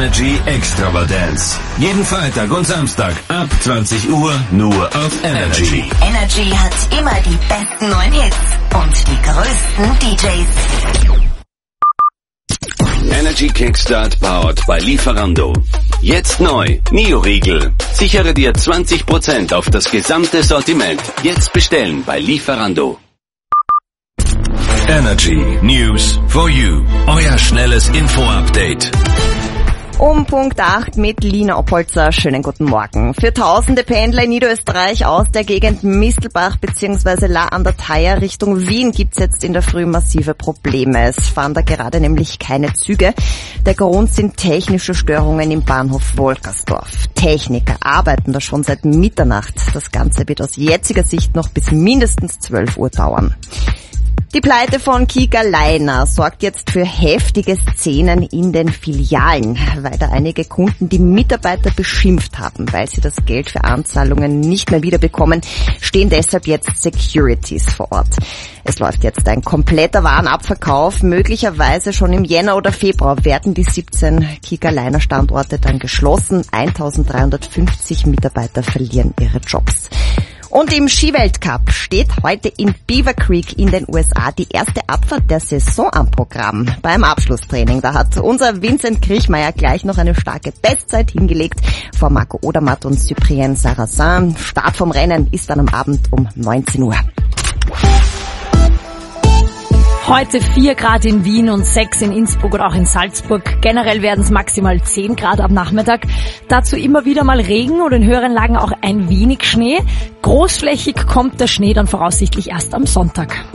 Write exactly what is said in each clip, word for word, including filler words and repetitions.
Energy Extravaganza. Jeden Freitag und Samstag ab zwanzig Uhr nur auf Energy. Energy hat immer die besten neuen Hits und die größten D Js. Energy Kickstart powered by Lieferando. Jetzt neu, Neo-Riegel. Sichere dir zwanzig Prozent auf das gesamte Sortiment. Jetzt bestellen bei Lieferando. Energy News for You. Euer schnelles Info-Update. Um Punkt acht mit Lina Oppolzer. Schönen guten Morgen. Für tausende Pendler in Niederösterreich aus der Gegend Mistelbach bzw. La an der Thaya Richtung Wien gibt's jetzt in der Früh massive Probleme. Es fahren da gerade nämlich keine Züge. Der Grund sind technische Störungen im Bahnhof Wolkersdorf. Techniker arbeiten da schon seit Mitternacht. Das Ganze wird aus jetziger Sicht noch bis mindestens zwölf Uhr dauern. Die Pleite von Kika Leiner sorgt jetzt für heftige Szenen in den Filialen, weil da einige Kunden die Mitarbeiter beschimpft haben, weil sie das Geld für Anzahlungen nicht mehr wiederbekommen, stehen deshalb jetzt Securities vor Ort. Es läuft jetzt ein kompletter Warenabverkauf, möglicherweise schon im Jänner oder Februar werden die siebzehn Kika Leiner Standorte dann geschlossen, eintausenddreihundertfünfzig Mitarbeiter verlieren ihre Jobs. Und im Skiweltcup steht heute in Beaver Creek in den U S A die erste Abfahrt der Saison am Programm. Beim Abschlusstraining, da hat unser Vincent Kriechmeier gleich noch eine starke Bestzeit hingelegt vor Marco Odermatt und Cyprien Sarrazin. Start vom Rennen ist dann am Abend um neunzehn Uhr. Heute vier Grad in Wien und sechs in Innsbruck und auch in Salzburg. Generell werden es maximal zehn Grad am Nachmittag. Dazu immer wieder mal Regen und in höheren Lagen auch ein wenig Schnee. Großflächig kommt der Schnee dann voraussichtlich erst am Sonntag.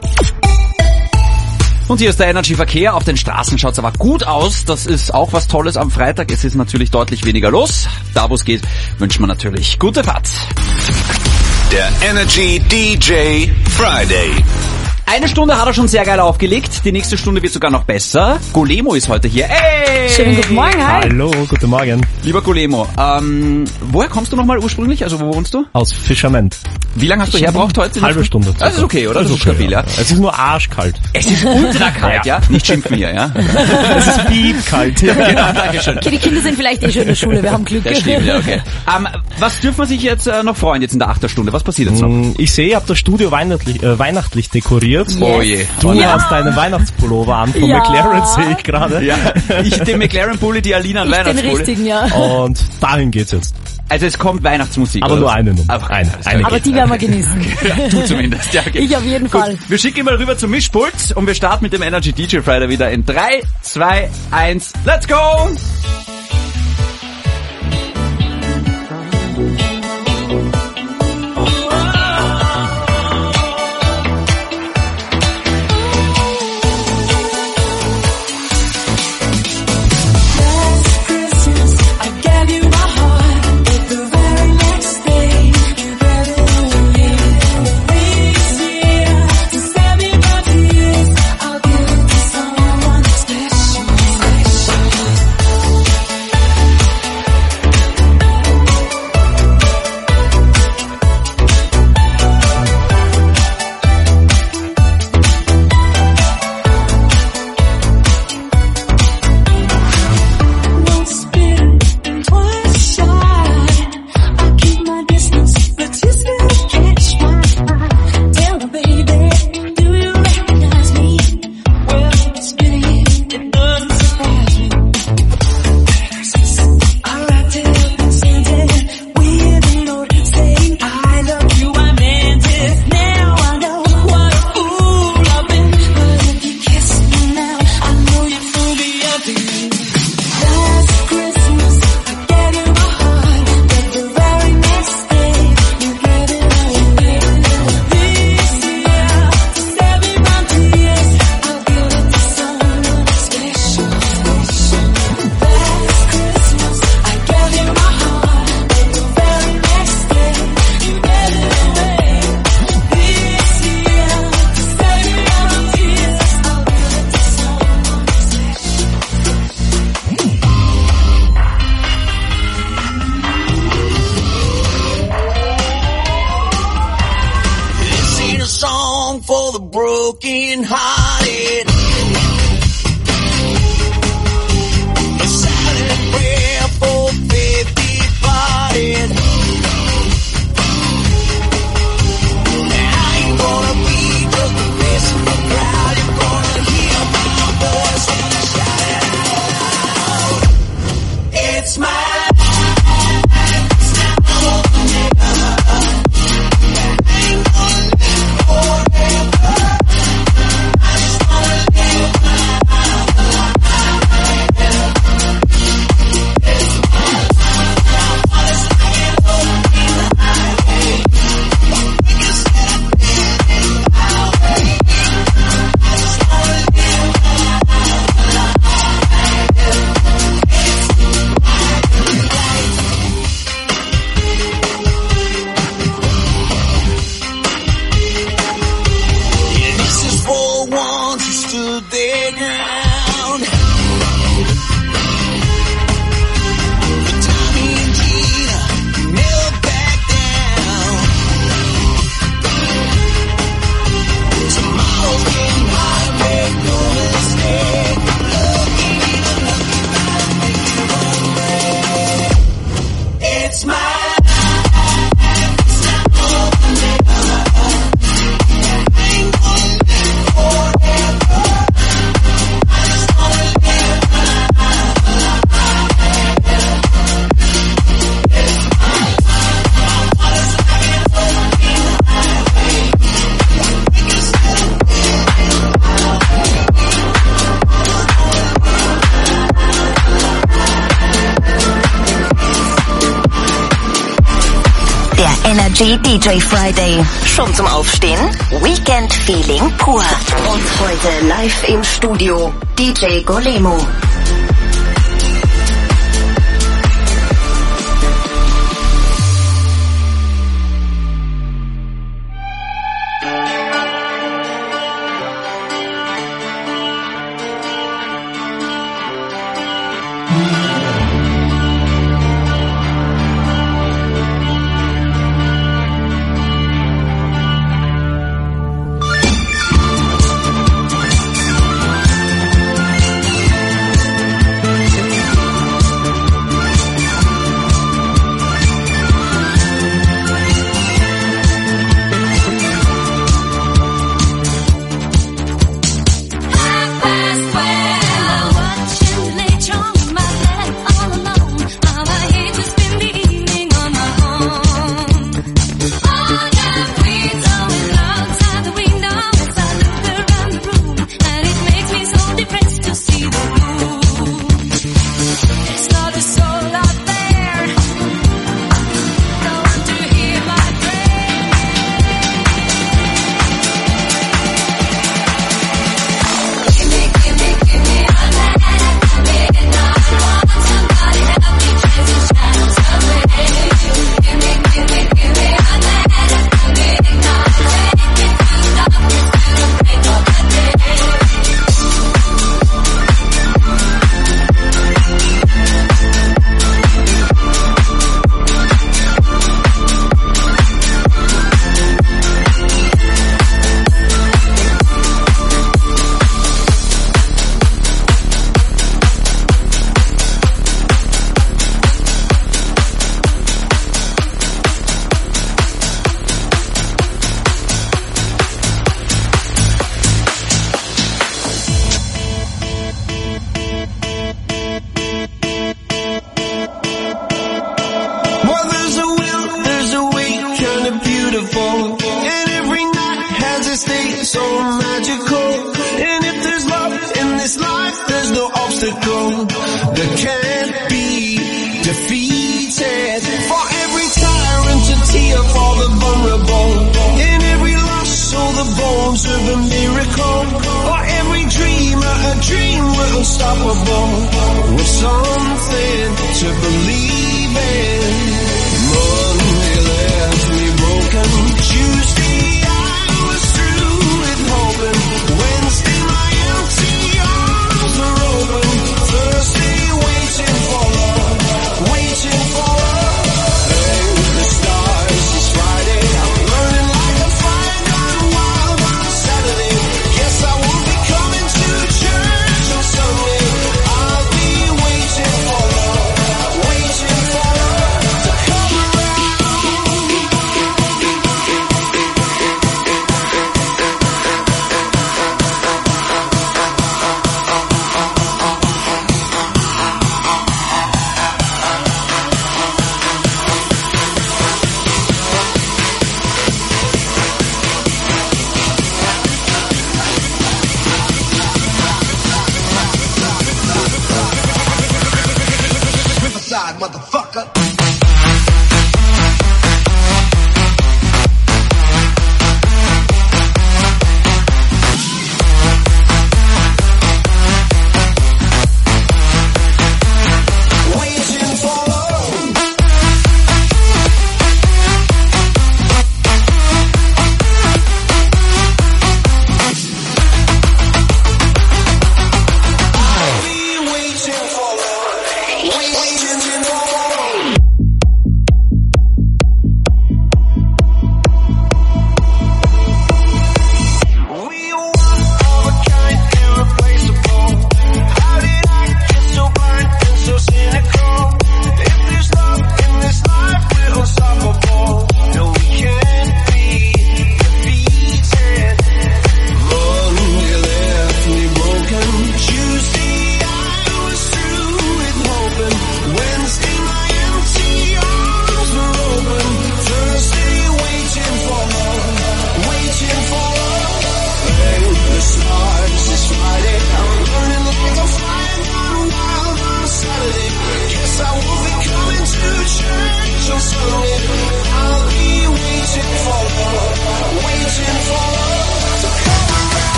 Und hier ist der Energy-Verkehr. Auf den Straßen schaut's aber gut aus. Das ist auch was Tolles am Freitag. Es ist natürlich deutlich weniger los. Da, wo es geht, wünscht man natürlich gute Fahrt. Der Energy D J Friday. Eine Stunde hat er schon sehr geil aufgelegt. Die nächste Stunde wird sogar noch besser. Golemo ist heute hier. Ey! Schönen guten Morgen, hi. Hallo, guten Morgen. Lieber Golemo, ähm, woher kommst du nochmal ursprünglich? Also wo wohnst du? Aus Fischerment. Wie lange hast du herbraucht heute? Halbe Stunde. Das ist okay, oder? Das, das ist okay, stabil, ja. ja. Es ist nur arschkalt. Es ist ultra kalt, ja. ja? Nicht schimpfen hier, ja. Es ist piepkalt. Ja, genau, danke schön. Okay, die Kinder sind vielleicht eh schon in der Schule, wir haben Glück. Das stimmt, ja, okay. Ähm, was dürfen wir sich jetzt äh, noch freuen, jetzt in der Achterstunde? Was passiert jetzt noch? Ich sehe, ihr habt das Studio weihnachtlich, äh, weihnachtlich dekoriert. Yes. Oh je. Du ja. hast deinen Weihnachtspullover an von ja. McLaren, sehe ich gerade. Ja, ich den McLaren-Pulli, die Alina einen Ich den Weihnachtspulli. richtigen, ja. Und dahin geht's jetzt. Also es kommt Weihnachtsmusik. Aber oder? nur eine Nummer. Aber, eine, eine Aber die werden wir genießen. Ja, du zumindest. Ja, okay. Ich auf jeden Gut, Fall. wir schicken ihn mal rüber zum Mischpult und wir starten mit dem Energy D J Friday wieder in drei, zwei, eins, let's go! for the broken hearted. A silent Energy D J Friday. Schon zum Aufstehen? Weekend Feeling pur. Und heute live im Studio D J Golemo.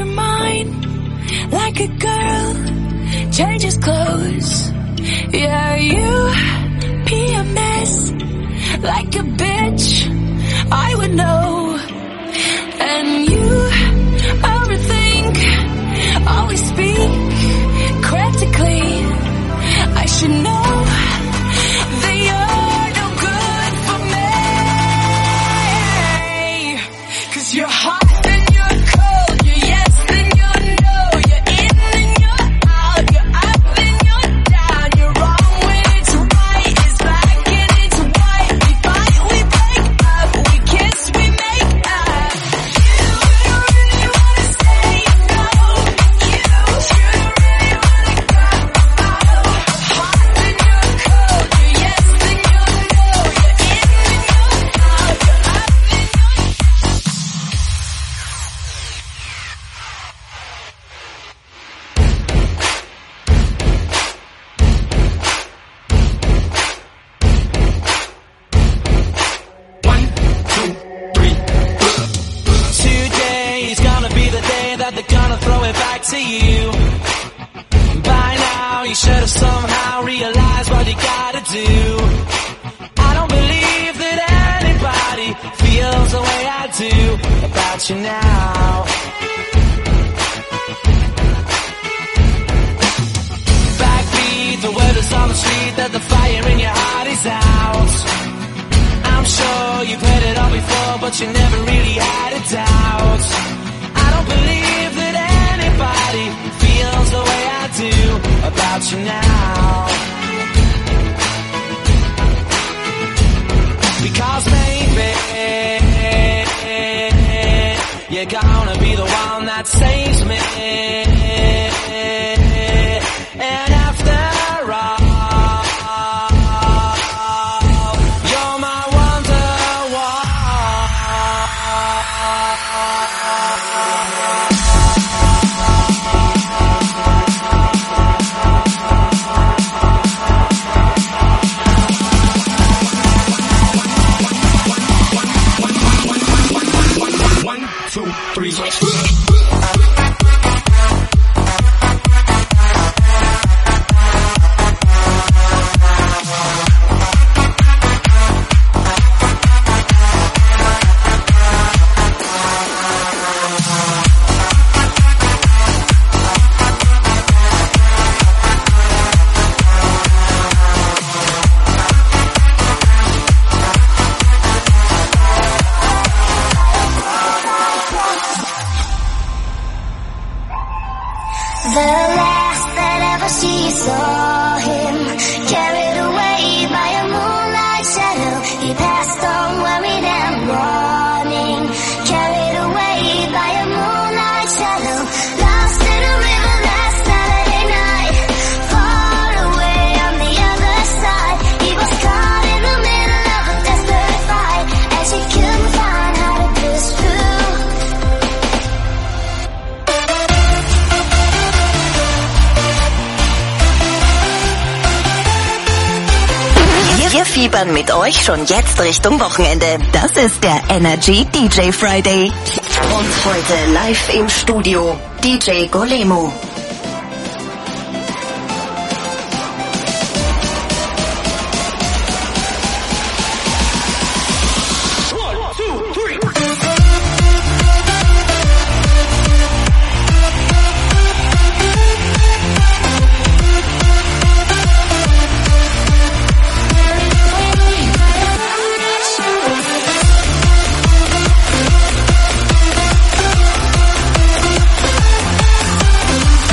mind like a girl changes clothes. Yeah, you be a mess like a bitch, I would know. And you overthink, always speak critically. I should know that you're no good for me. 'Cause you're hot and you're cold, you're yes and you're no, you're in and you're out, you're up and you're down, you're wrong when it's right, it's black and it's white. We fight, we break up, we kiss, we make up. You really wanna say no, you should really wanna go. Hot and you're cold, you're yes and you're no, you're in and you're out, you're up and you're Today's gonna be the day that they're gonna throw it back to you. By now you should have somehow realized what you gotta do. I don't believe that anybody feels the way I do about you now. Backbeat, the word is on the street that the fire in your heart is out. I'm sure you've heard it all before, but you never really had a doubt. I don't believe that anybody feels the way I do about you now. Because maybe you're gonna be the one that saves me. And after all, you're my Wonderwall. One, two, three. the last that ever she saw him, carried away by a moonlight shadow. He passed on worried and warning, carried away by a moonlight shadow. Lost in a river last Saturday night, far away on the other side. He was caught in the middle of a desperate fight, and she couldn't find how to push through. Wir fiebern mit euch schon jetzt Richtung Wochenende. Das ist der Energy D J Friday. Und heute live im Studio D J Golemo. We'll be right back.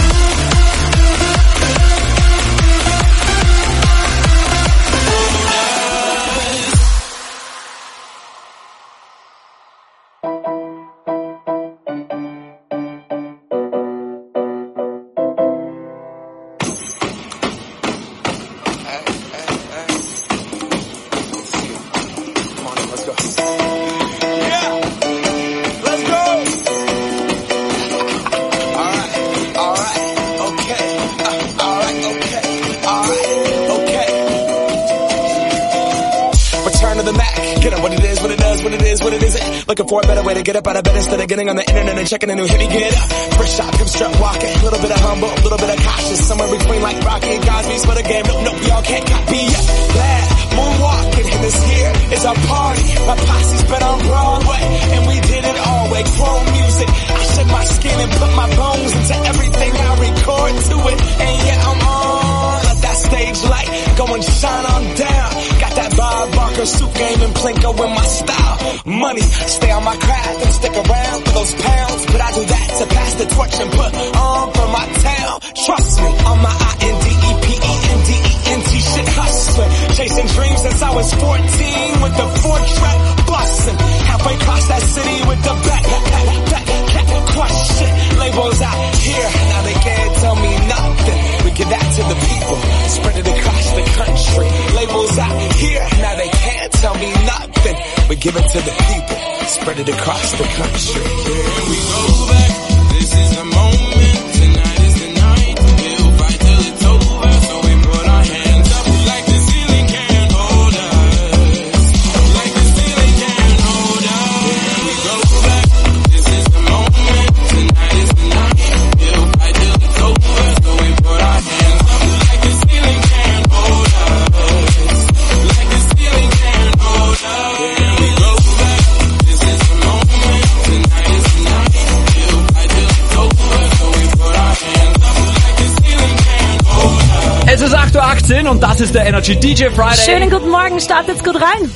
what it is, what it isn't. Looking for a better way to get up out of bed instead of getting on the internet and checking a new hit. Me get up, first shot, come strut walking. A little bit of humble, a little bit of cautious. Somewhere between like Rocky and Cosby's for the game. Nope, nope, y'all can't copy yet. Glad moonwalking, and this here is our party. My posse's been on Broadway, and we did it all way. Chrome music, I shed my skin and put my bones into everything I record to it. And yeah, I'm on. Let that stage light go and shine on down. Got that Bob Barker suit game and Plinko in my style. Money, stay on my craft and stick around for those pounds. But I do that to pass the torch and put on for my town. Trust me, on my I N D E P E N D E N T shit hustling. Chasing dreams since I was fourteen with the four track bustin'. Halfway across that city with the back, back, back, back, crush shit. Labels out here, now they can't tell me nothing. We give that to the people, spread it across the country. Labels out here, now they can't tell me nothing. We give it to the people, spread it across the country. Here we go back, this is the moment, tonight is the night. We'll fight till it's over, so we put our hands up like the ceiling can't hold us. Like the ceiling can't hold us. Here we go back, this is the moment, tonight is the night. We'll fight till it's over, so we put our hands up like the ceiling can't hold us. Like the ceiling can't hold us. Here we go back, this is the moment, tonight is the night. We'll fight till it's over, so we put our hands up like the ceiling can't hold us. Es ist acht Uhr achtzehn und das ist der Energy D J Friday. Schönen guten Morgen, startet's gut rein.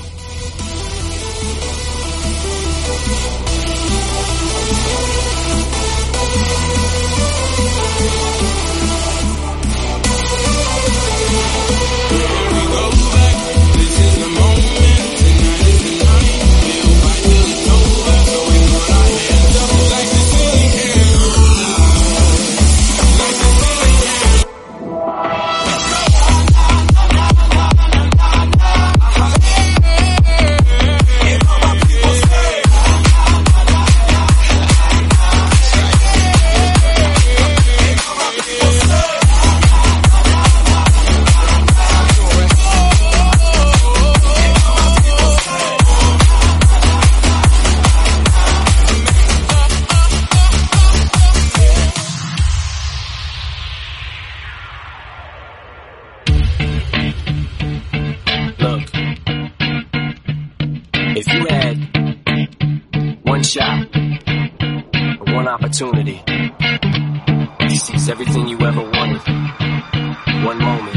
If you had one shot or one opportunity to seize everything you ever wanted, one moment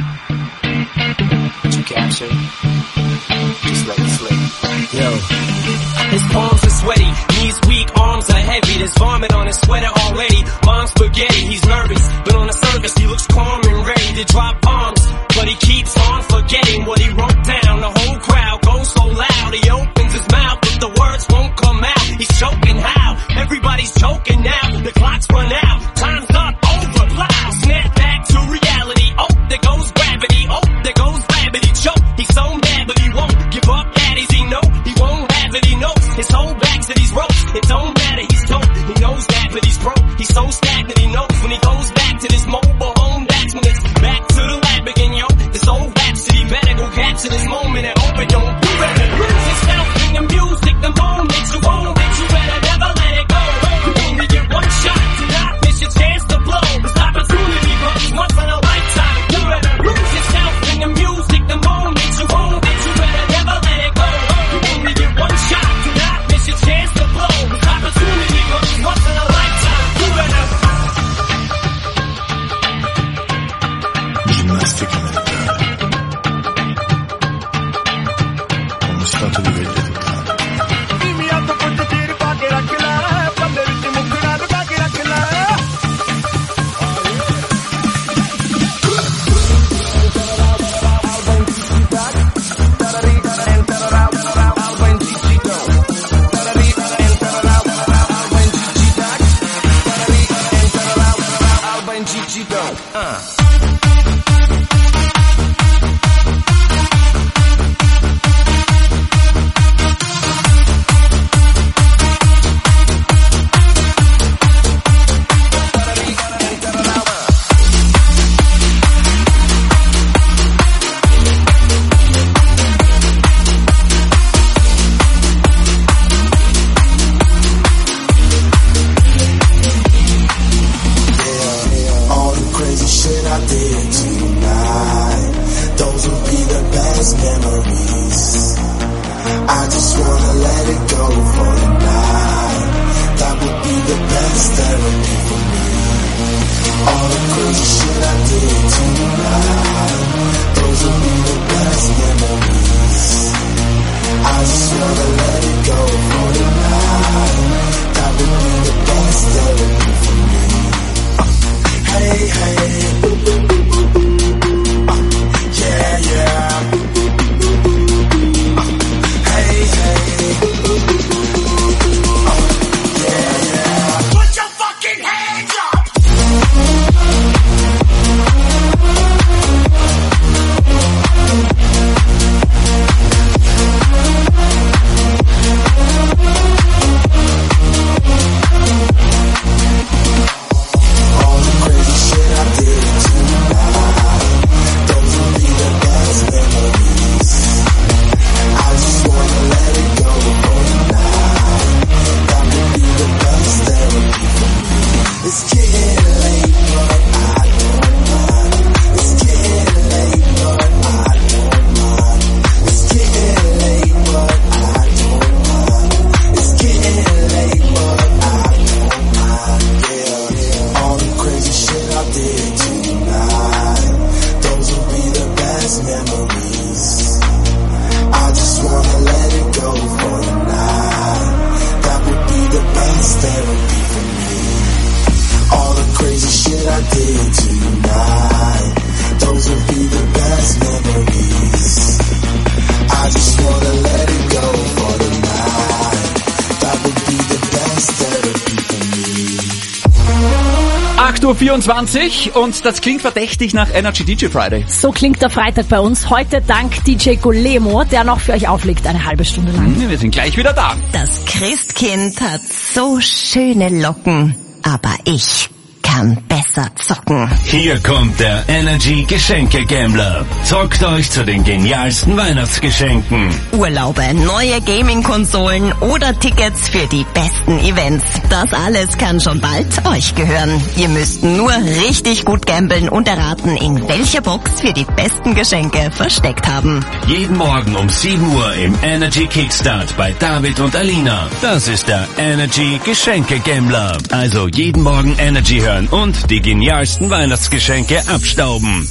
that you captured, just let it slip. Yo. His palms are sweaty, knees weak, arms are heavy. There's vomit on his sweater already. Mom's spaghetti, he's nervous, but on the surface he looks calm and ready to drop bombs. But he keeps on forgetting what he wrote down. The whole crowd goes so loud, he opens his mouth, but the words won't come out. He's choking how? Everybody's choking now. The clock's run out, time's up, over, plow. Snap back to reality. Oh, there goes gravity. Oh, there goes gravity. Choke. He's so mad, but he won't give up. Daddies, he know he won't have it. He knows his whole back to these ropes. It don't matter, he's dope. He knows that, but he's broke. He's so stagnant, he knows when he goes back to this mobile home. That's when it's back to the lab again, yo. This old rhapsody better go capture this moment and hope it don't. You better lose yourself in the music, the moment you own it. You better never let it go. You only get one shot to not miss your chance to blow. This opportunity comes once in a lifetime. You better lose yourself in the music, the moment you own it. You better never let it go. You only get one shot to not miss your chance to blow. This opportunity comes once in a lifetime. You better. Ginnastica mentale. Uno stato di verità. All the crazy shit I did tonight, those will be the best memories. I just wanna let it go for tonight. That would be the best therapy for me. Hey, hey, uh, yeah, yeah. Hey, hey, uh, yeah, yeah. Put your fucking hands up. acht Uhr vierundzwanzig und das klingt verdächtig nach Energy D J Friday. So klingt der Freitag bei uns. Heute dank D J Golemo, der noch für euch auflegt, eine halbe Stunde lang. Wir sind gleich wieder da. Das Christkind hat so schöne Locken, aber ich kann besser zocken. Hier kommt der Energy Geschenke Gambler. Zockt euch zu den genialsten Weihnachtsgeschenken. Urlaube, neue Gaming-Konsolen oder Tickets für die besten Events. Das alles kann schon bald euch gehören. Ihr müsst nur richtig gut gambeln und erraten, in welcher Box wir die besten Geschenke versteckt haben. Jeden Morgen um sieben Uhr im Energy Kickstart bei David und Alina. Das ist der Energy Geschenke Gambler. Also jeden Morgen Energy hören und die genialsten Weihnachtsgeschenke abstauben.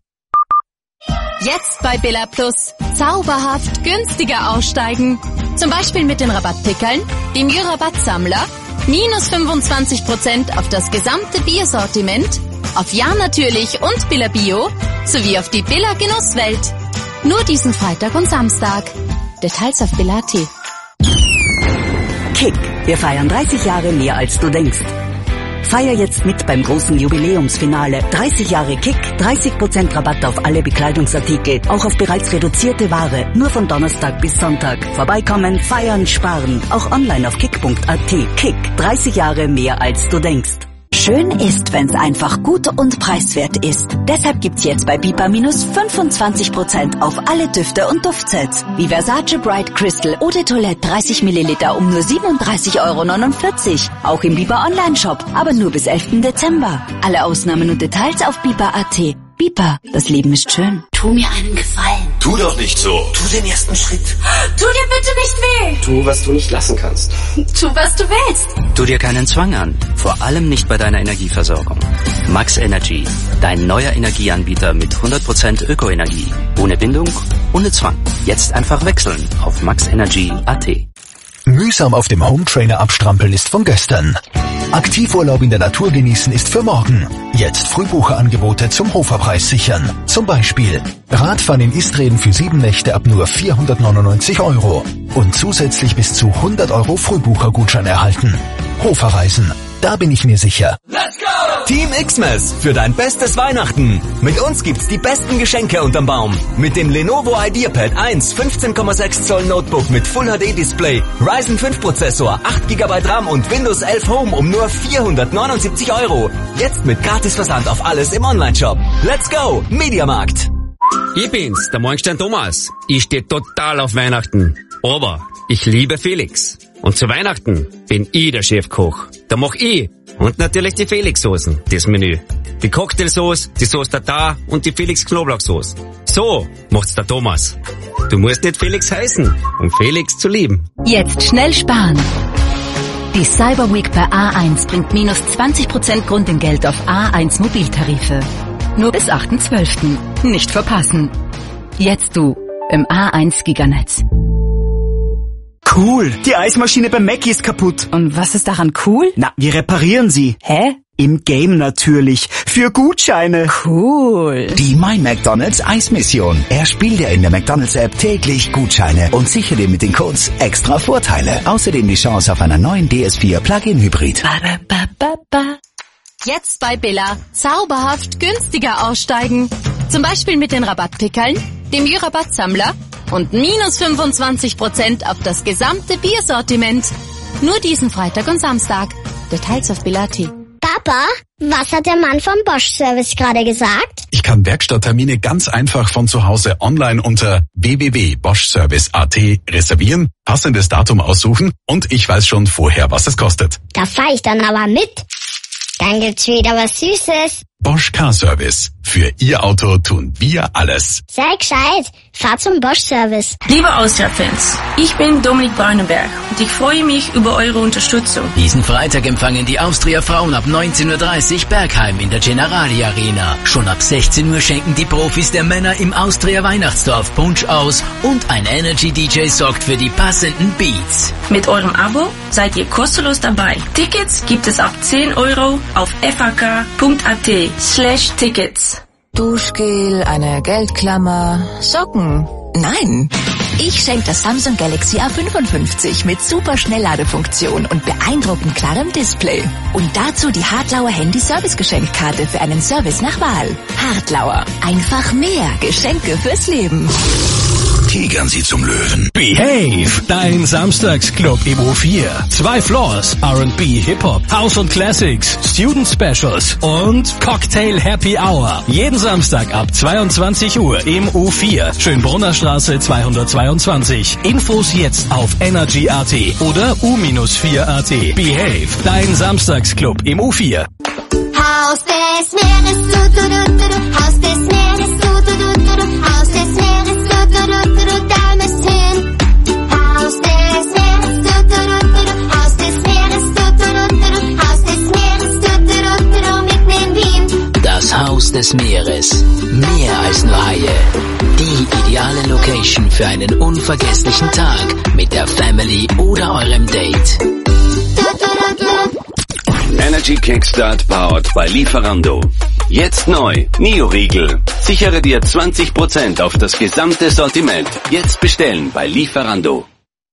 Jetzt bei Billa Plus. Zauberhaft günstiger aussteigen. Zum Beispiel mit den Rabattpickeln, dem Jura-Rabattsammler, minus fünfundzwanzig Prozent auf das gesamte Biersortiment, auf Ja natürlich und Billa Bio, sowie auf die Billa Genusswelt. Nur diesen Freitag und Samstag. Details auf Billa Punkt at. Kick. Wir feiern dreißig Jahre mehr als du denkst. Feier jetzt mit beim großen Jubiläumsfinale. dreißig Jahre Kick, dreißig Prozent Rabatt auf alle Bekleidungsartikel, auch auf bereits reduzierte Ware. Nur von Donnerstag bis Sonntag. Vorbeikommen, feiern, sparen. Auch online auf kick punkt at. Kick, dreißig Jahre mehr als du denkst. Schön ist, wenn's einfach gut und preiswert ist. Deshalb gibt's jetzt bei Bipa minus fünfundzwanzig Prozent auf alle Düfte und Duftsets. Wie Versace Bright Crystal Eau de Toilette dreißig Milliliter um nur siebenunddreißig Euro neunundvierzig. Auch im Bipa Online-Shop, aber nur bis elften Dezember. Alle Ausnahmen und Details auf bipa punkt at. Bipa, das Leben ist schön. Tu mir einen Gefallen. Tu doch nicht so. Tu den ersten Schritt. Tu dir bitte nicht weh. Tu, was du nicht lassen kannst. Tu, was du willst. Tu dir keinen Zwang an. Vor allem nicht bei deiner Energieversorgung. Max Energy, dein neuer Energieanbieter mit hundert Prozent Ökoenergie. Ohne Bindung, ohne Zwang. Jetzt einfach wechseln auf max energy punkt at. Mühsam auf dem Hometrainer abstrampeln ist von gestern. Aktivurlaub in der Natur genießen ist für morgen. Jetzt Frühbucherangebote zum Hoferpreis sichern. Zum Beispiel Radfahren in Istreden für sieben Nächte ab nur vierhundertneunundneunzig Euro. Und zusätzlich bis zu hundert Euro Frühbuchergutschein erhalten. Hoferreisen, da bin ich mir sicher. Let's go! Team Xmas für dein bestes Weihnachten. Mit uns gibt's die besten Geschenke unterm Baum. Mit dem Lenovo IdeaPad eins fünfzehn Komma sechs Zoll Notebook mit Full H D Display, Ryzen fünf Prozessor, acht Gigabyte RAM und Windows elf Home um nur vierhundertneunundsiebzig Euro. Jetzt mit Gratisversand auf alles im Onlineshop. Let's go, Mediamarkt. Ich bin's, der Morgenstern Thomas. Ich stehe total auf Weihnachten. Aber ich liebe Felix. Und zu Weihnachten bin ich der Chefkoch. Da mach ich. Und natürlich die Felix-Soßen, das Menü. Die Cocktailsauce, die Sauce Tartar und die Felix-Knoblauchsauce. So macht's der Thomas. Du musst nicht Felix heißen, um Felix zu lieben. Jetzt schnell sparen. Die Cyber Week bei A eins bringt minus zwanzig Prozent Grundentgelt auf A eins Mobiltarife. Nur bis achten zwölften Nicht verpassen. Jetzt du im A eins Giganetz. Cool, die Eismaschine bei Mackie ist kaputt. Und was ist daran cool? Na, wir reparieren sie. Hä? Im Game natürlich. Für Gutscheine. Cool. Die My McDonald's Eismission. Erspiel dir in der McDonald's App täglich Gutscheine und sichere dir mit den Codes extra Vorteile. Außerdem die Chance auf einen neuen D S vier Plug-in Hybrid. Jetzt bei Billa zauberhaft günstiger aussteigen. Zum Beispiel mit den Rabattpickeln, dem Jura-Rabattsammler und minus fünfundzwanzig Prozent auf das gesamte Biersortiment. Nur diesen Freitag und Samstag. Details auf Billa punkt at. Papa, was hat der Mann vom Bosch-Service gerade gesagt? Ich kann Werkstatttermine ganz einfach von zu Hause online unter w w w punkt bosch service punkt a t reservieren, passendes Datum aussuchen und ich weiß schon vorher, was es kostet. Da fahr ich dann aber mit. Dann gibt's wieder was Süßes. Bosch Car Service. Für Ihr Auto tun wir alles. Sei gescheit. Fahr zum Bosch-Service. Liebe Austria-Fans, ich bin Dominik Barnenberg und ich freue mich über eure Unterstützung. Diesen Freitag empfangen die Austria-Frauen ab neunzehn Uhr dreißig Bergheim in der Generali Arena. Schon ab sechzehn Uhr schenken die Profis der Männer im Austria-Weihnachtsdorf Punsch aus und ein Energy-D J sorgt für die passenden Beats. Mit eurem Abo seid ihr kostenlos dabei. Tickets gibt es ab zehn Euro auf f a k punkt a t slash tickets. Duschgel, eine Geldklammer, Socken. Nein, ich schenke das Samsung Galaxy A fünfundfünfzig mit super Schnellladefunktion und beeindruckend klarem Display. Und dazu die Hartlauer Handy-Service-Geschenkkarte für einen Service nach Wahl. Hartlauer, einfach mehr Geschenke fürs Leben. Tigern Sie zum Löwen. Behave, dein Samstagsclub im U vier. Zwei Floors, R and B, Hip-Hop, House und Classics, Student Specials und Cocktail Happy Hour. Jeden Samstag ab zweiundzwanzig Uhr im U vier. Schönbrunner Straße zweihundertzweiundzwanzig. Infos jetzt auf energy punkt a t oder u vier punkt a t. Behave, dein Samstagsclub im U vier. Haus des Meeres, du, du, du, du, du. Haus des Meeres, du, du, du, du, du. Haus des Meeres, du, du, du, du, du. Da müsst hin. Haus des Meeres, du, du, du, du, du. Haus des Meeres, du, du, du, du, du. Haus des Meeres, du, du, du, du, du. Mitten in Wien. Das Haus des Meeres. Mehr als nur Haie. Die ideale Location für einen unvergesslichen Tag mit der Family oder eurem Date. Energy Kickstart powered by Lieferando. Jetzt neu, Neo-Riegel. Sichere dir zwanzig Prozent auf das gesamte Sortiment. Jetzt bestellen bei Lieferando.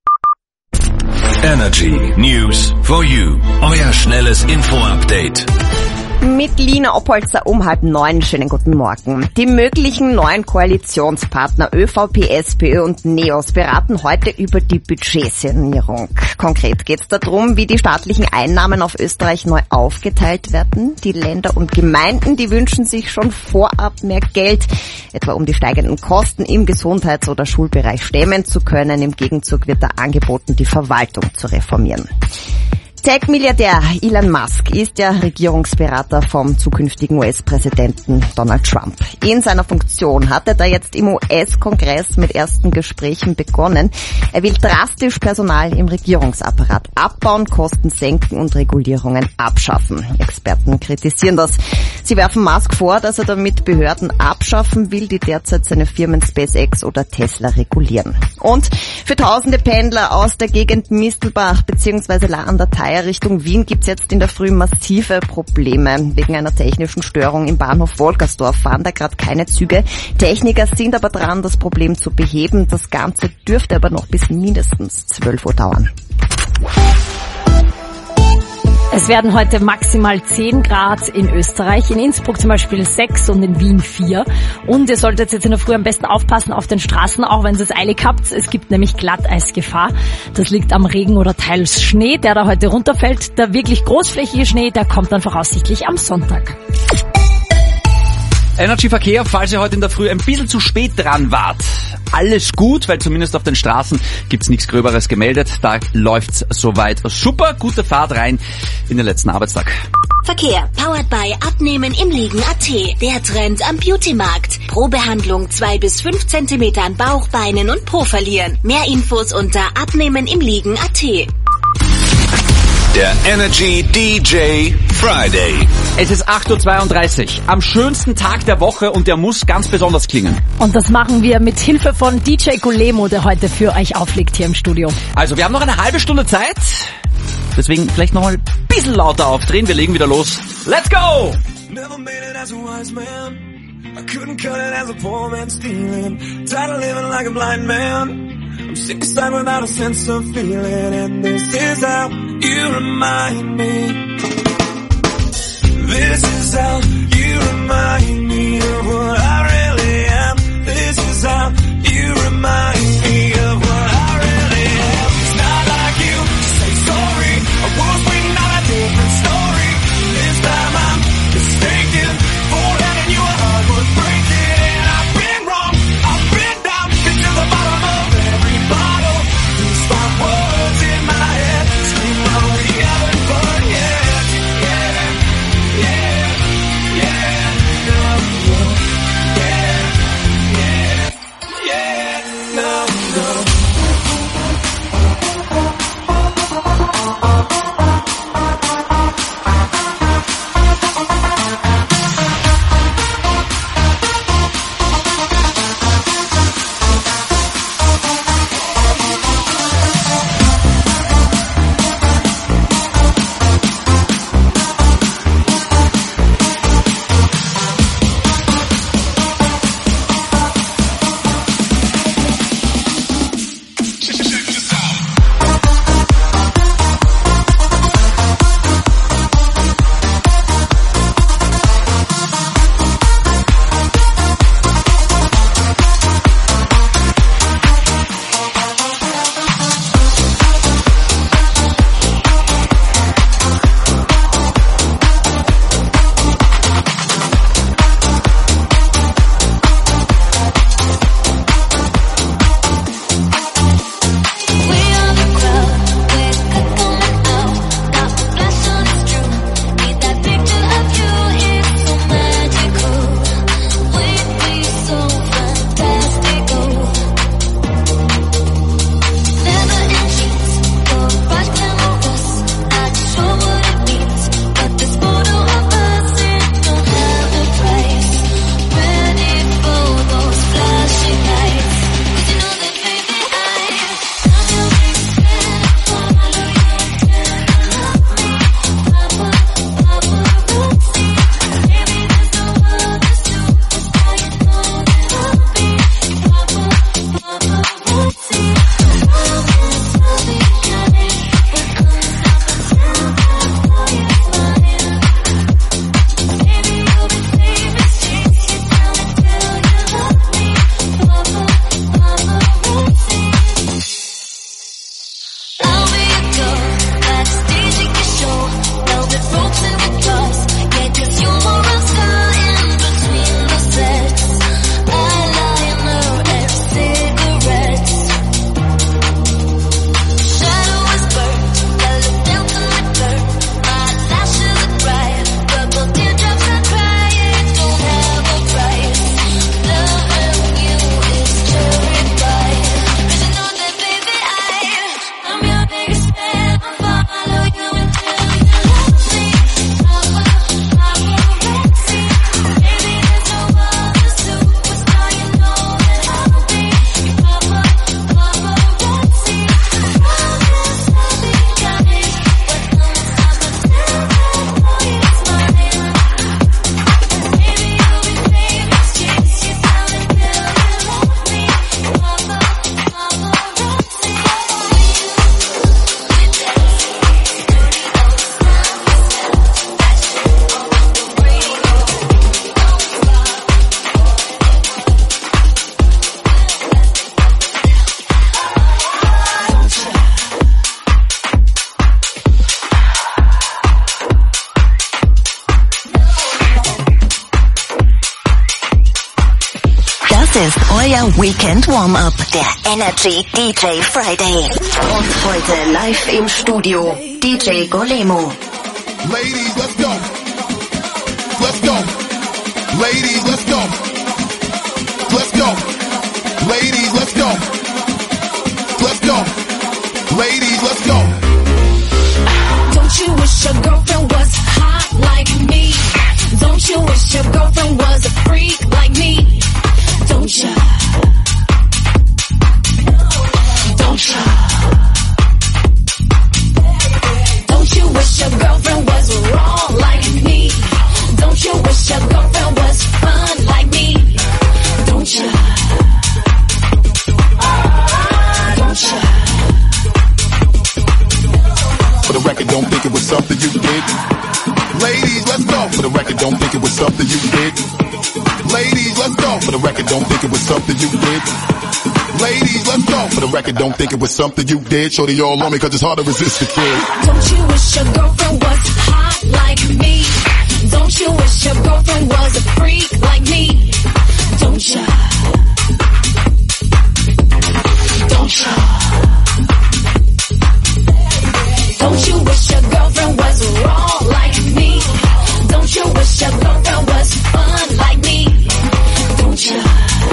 Energy News for you. Euer schnelles Info-Update. Mit Lina Oppolzer um halb neun. Schönen guten Morgen. Die möglichen neuen Koalitionspartner ÖVP, SPÖ und NEOS beraten heute über die Budgetsanierung. Konkret geht es darum, wie die staatlichen Einnahmen auf Österreich neu aufgeteilt werden. Die Länder und Gemeinden, die wünschen sich schon vorab mehr Geld, etwa um die steigenden Kosten im Gesundheits- oder Schulbereich stemmen zu können. Im Gegenzug wird da angeboten, die Verwaltung zu reformieren. Tech-Milliardär Elon Musk ist der Regierungsberater vom zukünftigen U S-Präsidenten Donald Trump. In seiner Funktion hat er da jetzt im U S-Kongress mit ersten Gesprächen begonnen. Er will drastisch Personal im Regierungsapparat abbauen, Kosten senken und Regulierungen abschaffen. Experten kritisieren das. Sie werfen Musk vor, dass er damit Behörden abschaffen will, die derzeit seine Firmen SpaceX oder Tesla regulieren. Und für tausende Pendler aus der Gegend Mistelbach bzw. La an der Thaya Richtung Wien gibt's jetzt in der Früh massive Probleme. Wegen einer technischen Störung im Bahnhof Wolkersdorf fahren da gerade keine Züge. Techniker sind aber dran, das Problem zu beheben. Das Ganze dürfte aber noch bis mindestens zwölf Uhr dauern. Es werden heute maximal zehn Grad in Österreich, in Innsbruck zum Beispiel sechs und in Wien vier. Und ihr solltet jetzt in der Früh am besten aufpassen auf den Straßen, auch wenn ihr es eilig habt. Es gibt nämlich Glatteisgefahr. Das liegt am Regen oder teils Schnee, der da heute runterfällt. Der wirklich großflächige Schnee, der kommt dann voraussichtlich am Sonntag. Energy Verkehr, falls ihr heute in der Früh ein bisschen zu spät dran wart. Alles gut, weil zumindest auf den Straßen gibt's nichts Gröberes gemeldet. Da läuft's soweit super. Gute Fahrt rein in den letzten Arbeitstag. Verkehr, powered by Abnehmen im Liegen Punkt a t. Der Trend am Beauty-Markt. Pro Behandlung zwei bis fünf Zentimeter an Bauch, Beinen und Po verlieren. Mehr Infos unter Abnehmen im Liegen Punkt a t. Der Energy D J Friday. Es ist acht Uhr zweiunddreißig. Am schönsten Tag der Woche und der muss ganz besonders klingen. Und das machen wir mit Hilfe von D J Golemo, der heute für euch auflegt hier im Studio. Also wir haben noch eine halbe Stunde Zeit. Deswegen vielleicht noch mal ein bisschen lauter aufdrehen. Wir legen wieder los. Let's go! Never made it as a wise man. I couldn't cut it as a poor man stealing. Tired of living like a blind man. I'm sick aside without a sense of feeling. And this is how you remind me. This is how you remind me of what I really am. This is how you remind me of what I really am. It's not like you to say sorry. I was waiting on a different story. This time I'm mistaken for letting you a heart was breaking. And I've been wrong, I've been down into the bottom of every bottle. These five words in my head scream all we haven't fun yet. Yeah, yeah, yeah, no, no, yeah, yeah, yeah, no, no. ist euer Weekend Warm-Up, der Energy D J Friday. Und heute live im Studio, D J Golemo. Ladies, let's go. Let's go. Ladies, let's go. Let's go. Ladies, let's go. Let's go. Ladies, let's go. your girlfriend was fun like me? Don't you? Don't you? For the record, don't think it was something you did. Ladies, let's go. For the record, don't think it was something you did. Ladies, let's go. For the record, don't think it was something you did. Ladies, let's go. For the record, don't think it was something you did. Shorty all on me cause it's hard to resist the kid. Don't you wish your girlfriend was hot like me? Don't you wish your girlfriend was a freak like me? Don't you? Don't you? Don't you wish your girlfriend was raw like me? Don't you wish your girlfriend was fun like me? Don't you?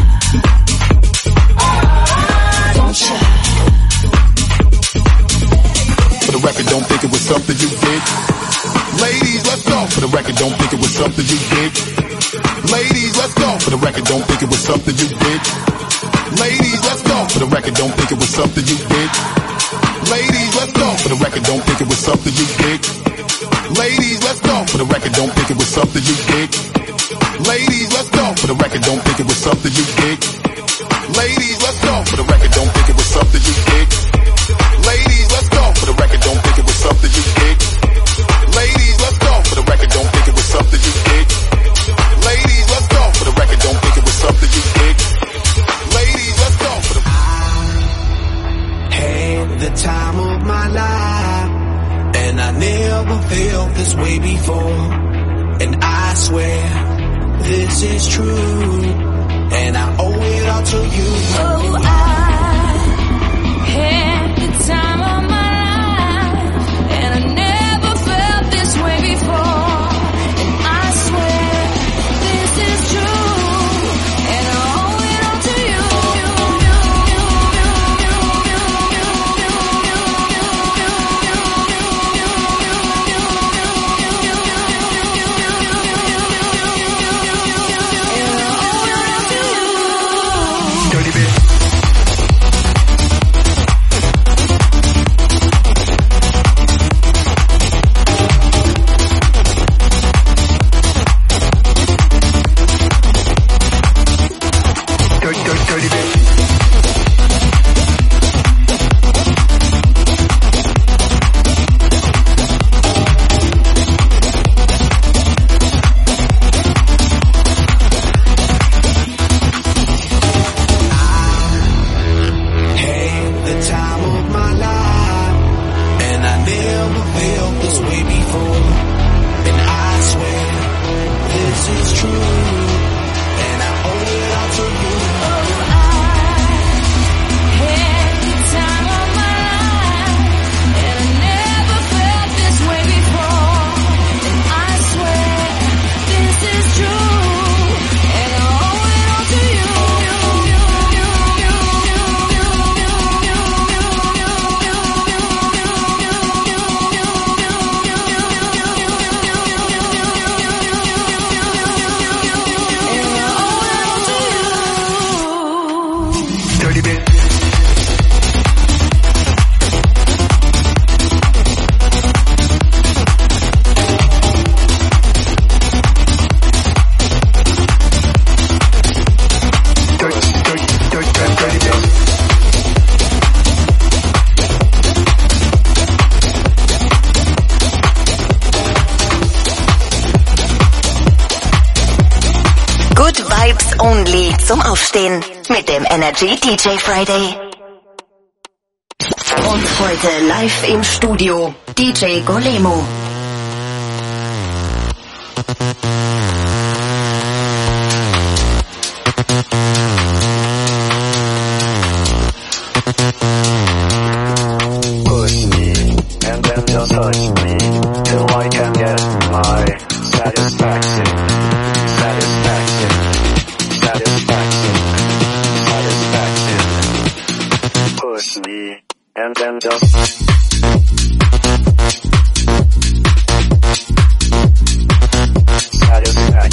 Don't you? For the record, don't think it was something you did. Ladies, let's go. For the record, don't think it was something you did. Ladies, let's go. For the record, don't think it was something you did. Ladies, let's go. For the record, don't think it was something you did. Ladies, let's go. For the record, don't think it was something you did. Ladies, let's go. For the record, don't think it was something you did. Ladies, let's go. For the record, don't think it was something you did. Ladies, let's go. For the record, don't think it was something you did. Ladies, let's go. For the record, don't think it was something you did. Ladies, let's go. For the record, don't think it was something you did. Ladies, let's go. For the record, don't think it was something you did. Ladies, let's go. For the Had the time of my life, and I never felt this way before. And I swear this is true, and I owe it all to you. Oh, I had the time of my life, and I never felt this way before. And I swear this is true, and I owe it all to you. Dirty bit. Dirty, dirty, dirty bit. Had the time of my life, and I never felt this way before. And I swear this is true, and I owe it all to you. Had the time of my life, and I never felt this way before. And I swear this is true, and I owe it all to you. Dirty bit. Dirty, dirty, dirty, dirty, dirty bit. Good Vibes Only zum Aufstehen mit dem Energy D J Friday. Und heute live im Studio D J Golemo. Push me, and then just touch me, till I can get my satisfaction, satisfaction, satisfaction, satisfaction. Push me, and then just satisfaction.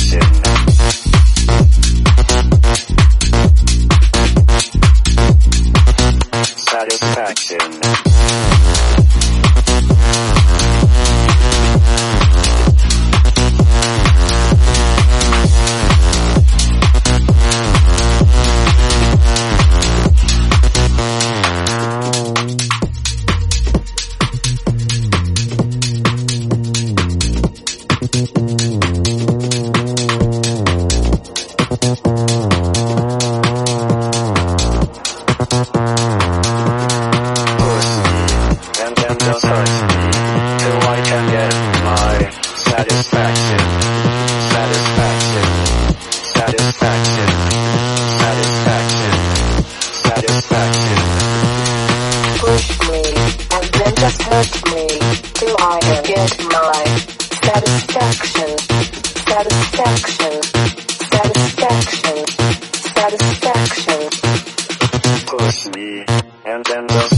Satisfaction. Satisfaction. Satisfaction. Push me, and then just hurt me, till I get my satisfaction, satisfaction, satisfaction, satisfaction. Push me, and then just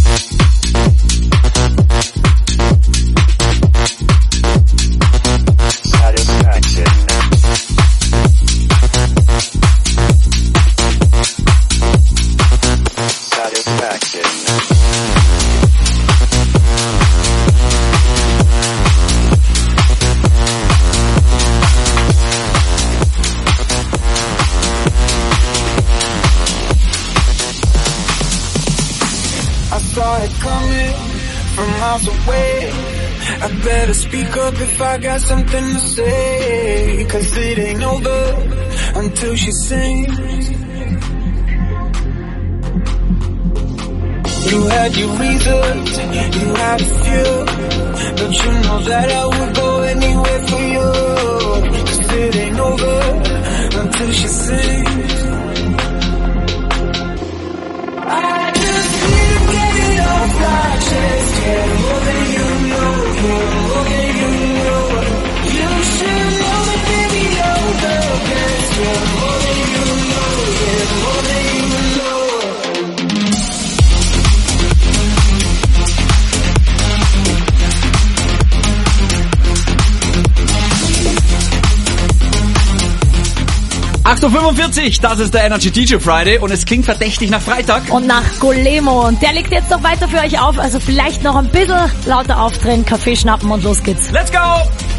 satisfaction. Satisfaction. I saw it coming from miles away. I better speak up if I got something to say, 'cause it ain't over until she sings. You had your reasons, you had a few, but you know that I would go anywhere for you. 'Cause it ain't over until she sings. I just need to get it off my chest, yeah, more than you know, yeah, more than you know. You should know that baby you're the best, yeah, more than you know, yeah, more than you know. acht Uhr fünfundvierzig, das ist der Energy D J Friday und es klingt verdächtig nach Freitag. Und nach Golemo. Und der legt jetzt noch weiter für euch auf. Also vielleicht noch ein bisschen lauter aufdrehen, Kaffee schnappen und los geht's. Let's go!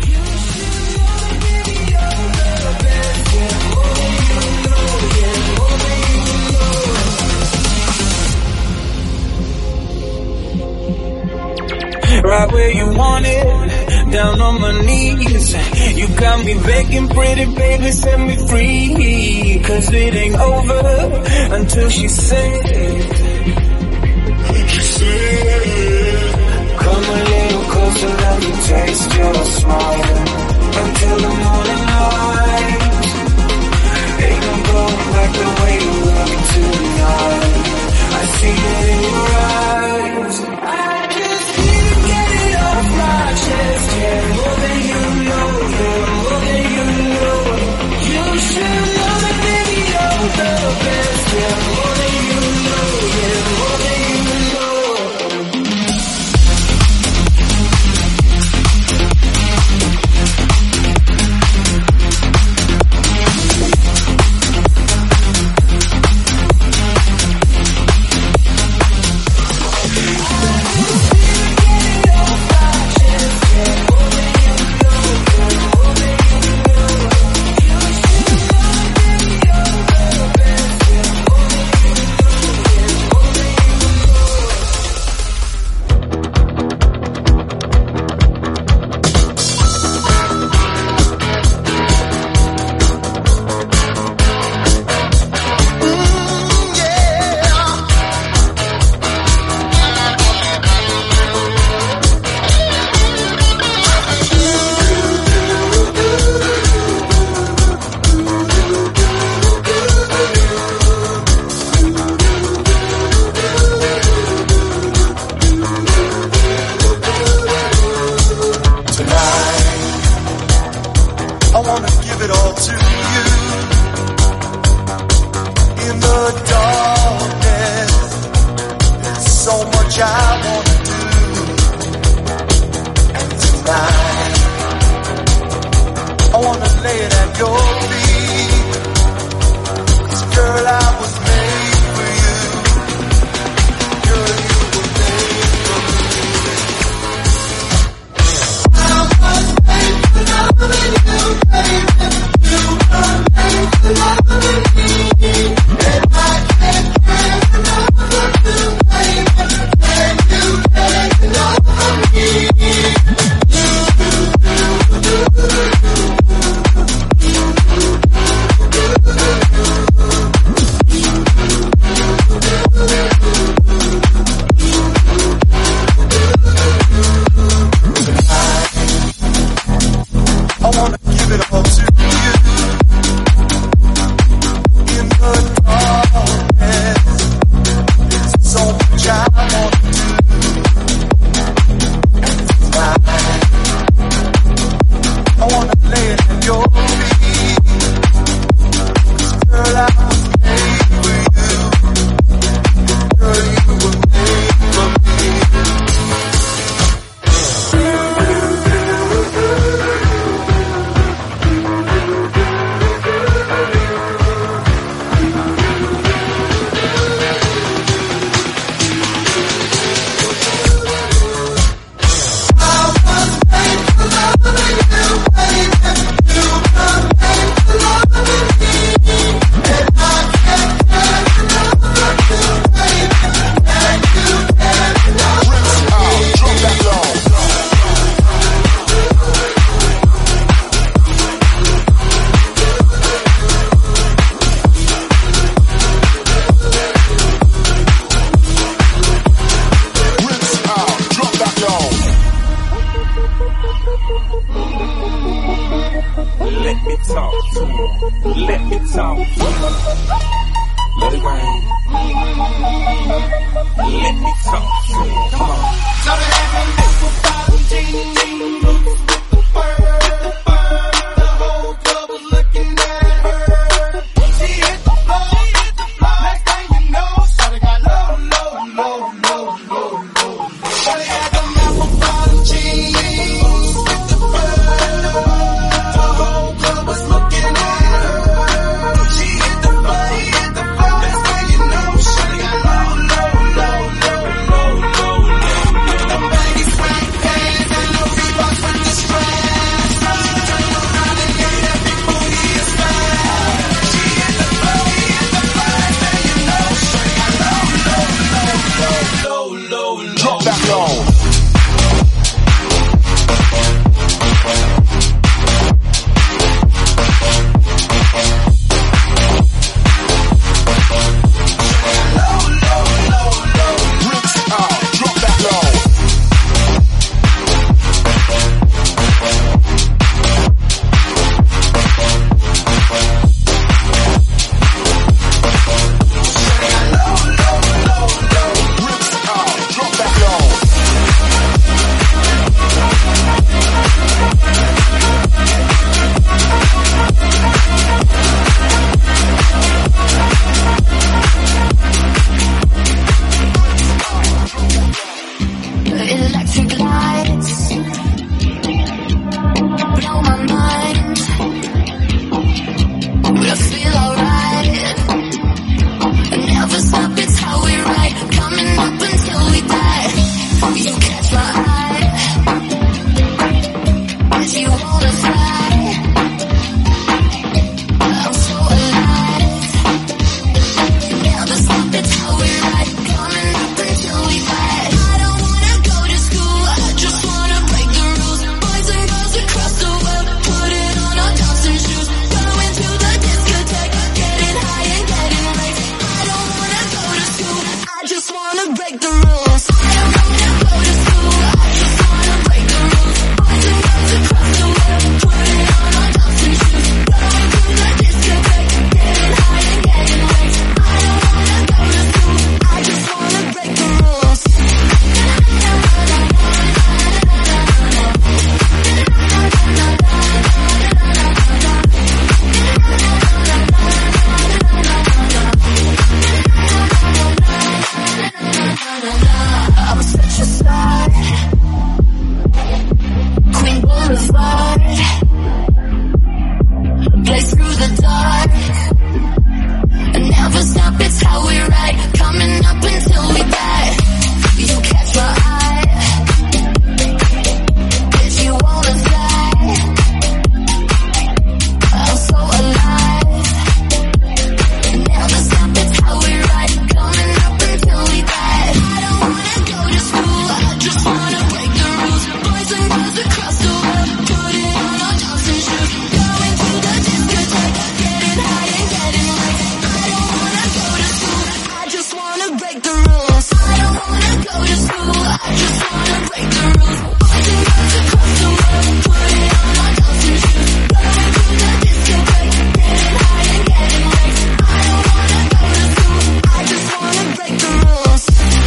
Right where you want it, down on my knees. You got me begging, pretty baby, set me free. 'Cause it ain't over until she said, she said, come a little closer, let me taste your smile. Until the morning light, ain't no going back the way you love me tonight. I see it in your eyes. I just need to get it off my chest, yeah, more than you know, yeah, more than you know. You should know that baby you're the best, yeah, more than you know, yeah, more than you know. Let me talk. Let it rain. Let me talk. Come on. So they have a little fountain with the bird, the bird. The whole club was looking at her. She hit the floor, hit the floor. Next thing you know, shawty got low, low, low, low, low, low. Shawty had them apple bottom jeans with the bird. The whole club was looking at her. She hit the floor, hit the floor. Next thing you know, shawty got low, low, low, low, low, low, low. Them baggy sweat pants and the Reeboks with the straps. She turned around and gave that big booty a smash. She hit the floor, hit the floor. Next thing you know, shawty got low, low, low, low, low, low. Drop that low. Electric lights blow my mind. I feel alright. Never stop, it's how we ride. Coming up until we die. You catch my eye as you wanna fly. I'm so alive. Never stop, it's how we ride. Coming up until we die. I don't wanna go to school, I just wanna break the rules. Boys and girls across the world, put it on our dancing shoes. Going to the discotheque, getting high and getting late. I don't wanna go to school, I just wanna break the rules. I don't wanna go to school, I just wanna break the rules. Boys and girls across the world, put it on our dancing shoes. Going to the discotheque, getting high and getting late. I don't wanna go to school, I just wanna break the rules. I'm such a star, Queen Boulevard, blaze through the dark. Never stop, it's how we ride. Coming up until we die. You catch my eye as you wanna fly. I'm so alive. Never stop, it's how we ride. Coming up until we die. I don't wanna go to school, I just wanna break the rules. Boys and girls across the world, put it on our dancing shoes. Going to the discotheque, getting high and getting late. I don't wanna go to school, I just wanna break the rules. I don't wanna go to school, I just wanna break the rules. Boys and girls across the world, put it on our dancing shoes. Going to the discotheque, getting high and getting late. I don't wanna go to school, I just wanna break the rules.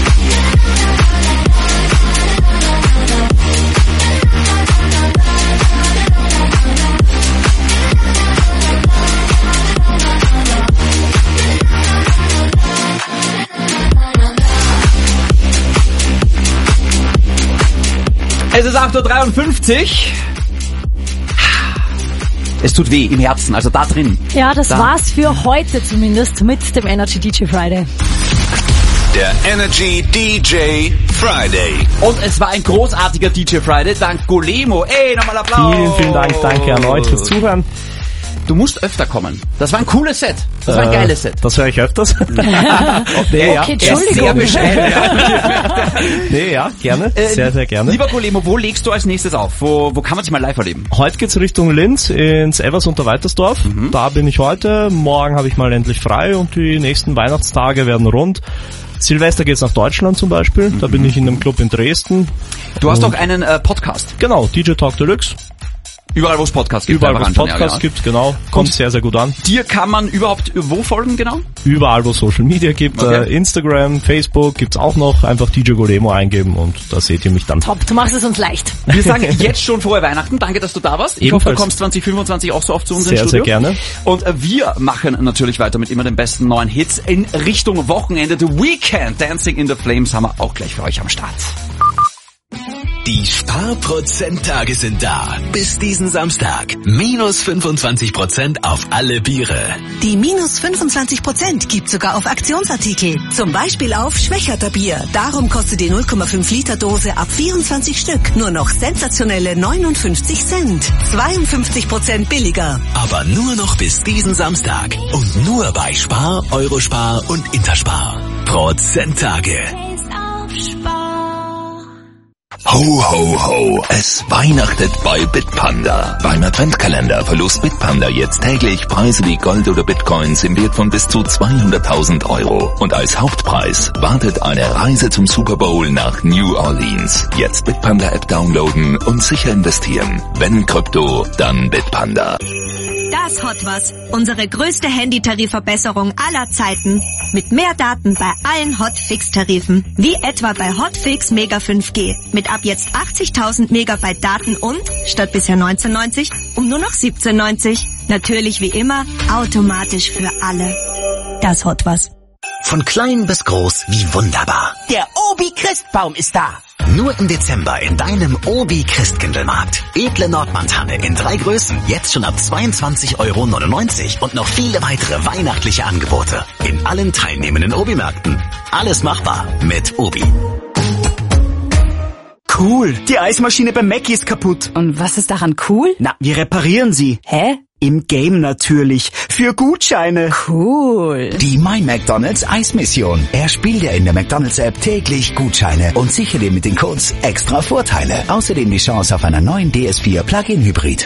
Es ist acht Uhr dreiundfünfzig. Es tut weh im Herzen, also da drin. Ja, das Da. war's für heute zumindest mit dem Energy D J Friday. Der Energy D J Friday. Und es war ein großartiger D J Friday, dank Golemo. Ey, nochmal Applaus. Vielen, vielen Dank, danke an euch fürs Zuhören. Du musst öfter kommen. Das war ein cooles Set. Das war ein Äh, geiles Set. Das höre ich öfters. nee, Okay, ja. Entschuldigung. Sehr bescheiden. nee, ja, gerne. Äh, Sehr, sehr gerne. Lieber Golemo, wo legst du als nächstes auf? Wo, wo kann man sich mal live erleben? Heute geht's Richtung Linz ins Evers unter Weitersdorf. Mhm. Da bin ich heute. Morgen habe ich mal endlich frei und die nächsten Weihnachtstage werden rund. Silvester geht's nach Deutschland zum Beispiel. Mhm. Da bin ich in einem Club in Dresden. Du hast doch einen äh, Podcast. Genau, D J Talk Deluxe. Überall, wo es Podcasts gibt. Überall, wo es anschauen, Podcasts ja, genau. gibt, genau. Kommt Und sehr, sehr gut an. Dir kann man überhaupt wo folgen, genau? Überall, wo es Social Media gibt. Okay. Äh, Instagram, Facebook gibt's auch noch. Einfach D J Golemo eingeben und da seht ihr mich dann. Top, du machst es uns leicht. Wir sagen jetzt schon frohe Weihnachten. Danke, dass du da warst. Ich Ebenfalls. hoffe, du kommst zwanzig fünfundzwanzig auch so oft zu uns Sehr, ins sehr Studio. gerne. Und äh, wir machen natürlich weiter mit immer den besten neuen Hits in Richtung Wochenende. The Weekend, Dancing in the Flames haben wir auch gleich für euch am Start. Die Sparprozenttage sind da. Bis diesen Samstag. Minus fünfundzwanzig Prozent auf alle Biere. Die minus fünfundzwanzig Prozent gibt sogar auf Aktionsartikel. Zum Beispiel auf Schwächerter Bier. Darum kostet die null Komma fünf Liter Dose ab vierundzwanzig Stück nur noch sensationelle neunundfünfzig Cent. zweiundfünfzig Prozent billiger. Aber nur noch bis diesen Samstag. Und nur bei Spar, Eurospar und Interspar. Prozenttage. Ho, ho, ho, es weihnachtet bei Bitpanda. Beim Adventkalender verlost Bitpanda jetzt täglich Preise wie Gold oder Bitcoins im Wert von bis zu zweihunderttausend Euro. Und als Hauptpreis wartet eine Reise zum Super Bowl nach New Orleans. Jetzt Bitpanda-App downloaden und sicher investieren. Wenn Krypto, dann Bitpanda. Das Hot Was, unsere größte Handytarifverbesserung aller Zeiten. Mit mehr Daten bei allen Hotfix-Tarifen. Wie etwa bei Hotfix Mega fünf G. Mit ab jetzt achtzigtausend Megabyte Daten und, statt bisher neunzehn neunzig, um nur noch siebzehn neunzig. Natürlich wie immer, automatisch für alle. Das Hot Was. Von klein bis groß, wie wunderbar. Der Obi-Christbaum ist da. Nur im Dezember in deinem Obi Christkindlmarkt. Edle Nordmantanne in drei Größen. Jetzt schon ab zweiundzwanzig Euro neunundneunzig. Und noch viele weitere weihnachtliche Angebote. In allen teilnehmenden Obi-Märkten. Alles machbar mit Obi. Cool, die Eismaschine bei Mackie ist kaputt. Und was ist daran cool? Na, wir reparieren sie. Hä? Im Game natürlich. Für Gutscheine. Cool. Die My McDonald's Eismission. Erspiel dir in der McDonald's App täglich Gutscheine und sichere dir mit den Codes extra Vorteile. Außerdem die Chance auf einen neuen D S vier Plug-in Hybrid.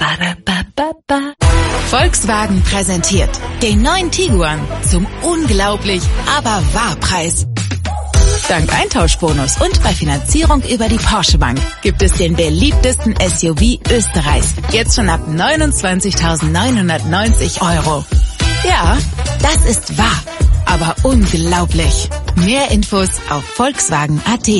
Volkswagen präsentiert den neuen Tiguan zum unglaublich, aber wahr Preis. Dank Eintauschbonus und bei Finanzierung über die Porsche Bank gibt es den beliebtesten S U V Österreichs. Jetzt schon ab neunundzwanzigtausendneunhundertneunzig Euro. Ja, das ist wahr, aber unglaublich. Mehr Infos auf Volkswagen punkt at.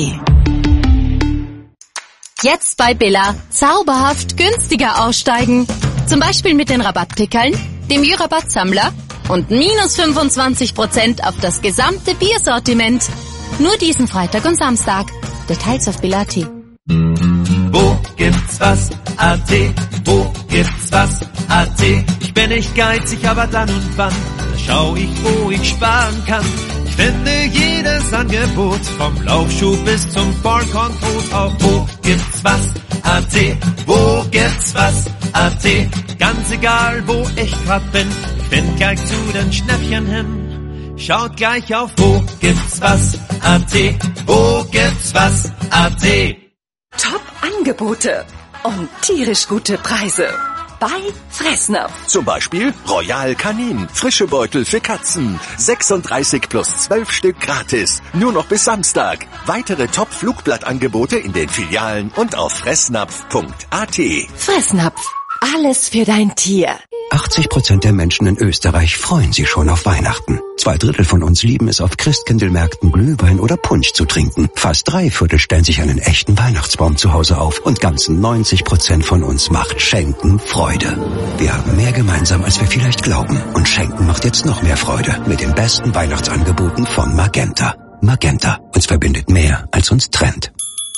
Jetzt bei Billa zauberhaft günstiger aussteigen. Zum Beispiel mit den Rabatttickeln, dem Jura-Rabattsammler und minus fünfundzwanzig Prozent auf das gesamte Biersortiment. Nur diesen Freitag und Samstag. Details auf Billa punkt at. Wo gibt's was? A T. Wo gibt's was? A T. Ich bin nicht geizig, aber dann und wann, da schau ich, wo ich sparen kann. Ich finde jedes Angebot, vom Laufschuh bis zum Vollkornbrot. Auf wo gibt's was? A T. Wo gibt's was? A T. Ganz egal, wo ich grad bin, ich find gleich zu den Schnäppchen hin. Schaut gleich auf wo gibt's was? A T. Wo gibt's was? A T. Top-Angebote und tierisch gute Preise. Bei Fressnapf. Zum Beispiel Royal Canin. Frische Beutel für Katzen. sechsunddreißig plus zwölf Stück gratis. Nur noch bis Samstag. Weitere Top-Flugblattangebote in den Filialen und auf fressnapf punkt at. Fressnapf. Alles für dein Tier. achtzig Prozent der Menschen in Österreich freuen sich schon auf Weihnachten. Zwei Drittel von uns lieben es, auf Christkindlmärkten Glühwein oder Punsch zu trinken. Fast drei Viertel stellen sich einen echten Weihnachtsbaum zu Hause auf. Und ganzen neunzig Prozent von uns macht Schenken Freude. Wir haben mehr gemeinsam, als wir vielleicht glauben. Und Schenken macht jetzt noch mehr Freude mit den besten Weihnachtsangeboten von Magenta. Magenta. Uns verbindet mehr, als uns trennt.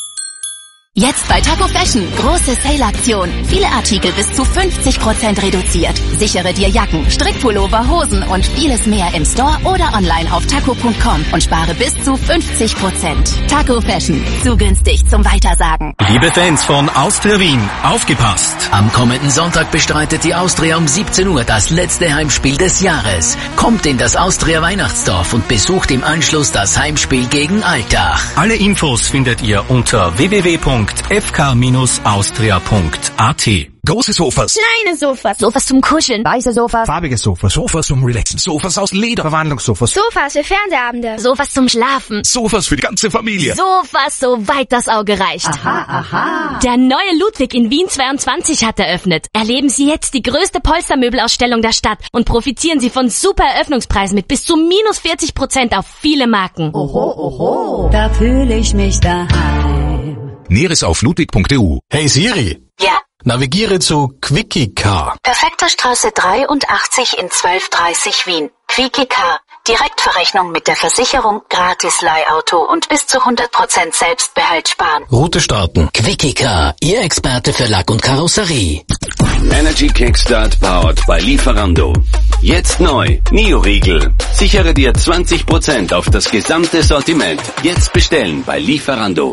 Jetzt bei Taco Fashion. Große Sale-Aktion. Viele Artikel bis zu fünfzig Prozent reduziert. Sichere dir Jacken, Strickpullover, Hosen und vieles mehr im Store oder online auf taco punkt com und spare bis zu fünfzig Prozent. Taco Fashion. Zu günstig zum Weitersagen. Liebe Fans von Austria Wien, aufgepasst! Am kommenden Sonntag bestreitet die Austria um siebzehn Uhr das letzte Heimspiel des Jahres. Kommt in das Austria Weihnachtsdorf und besucht im Anschluss das Heimspiel gegen Altach. Alle Infos findet ihr unter w w w punkt f k Bindestrich austria punkt at. Große Sofas. Kleine Sofas. Sofas zum Kuscheln. Weiße Sofas. Farbige Sofas. Sofas zum Relaxen. Sofas aus Leder. Verwandlungssofas. Sofas für Fernsehabende. Sofas zum Schlafen. Sofas für die ganze Familie. Sofas, soweit das Auge reicht. Aha, aha. Der neue Ludwig in Wien zweiundzwanzig hat eröffnet. Erleben Sie jetzt die größte Polstermöbelausstellung der Stadt und profitieren Sie von super Eröffnungspreisen mit bis zu minus vierzig Prozent auf viele Marken. Oho, oho. Da fühle ich mich daheim. Näheres auf ludwig punkt e u. Hey Siri. Ja. Navigiere zu Quickie Car. Perfekter Straße dreiundachtzig in zwölf dreißig Wien. Quickie Car. Direktverrechnung mit der Versicherung, gratis Leihauto und bis zu hundert Prozent Selbstbehalt sparen. Route starten. Quickie Car, Ihr Experte für Lack und Karosserie. Energy Kickstart powered bei Lieferando. Jetzt neu, Neo-Riegel. Sichere dir zwanzig Prozent auf das gesamte Sortiment. Jetzt bestellen bei Lieferando.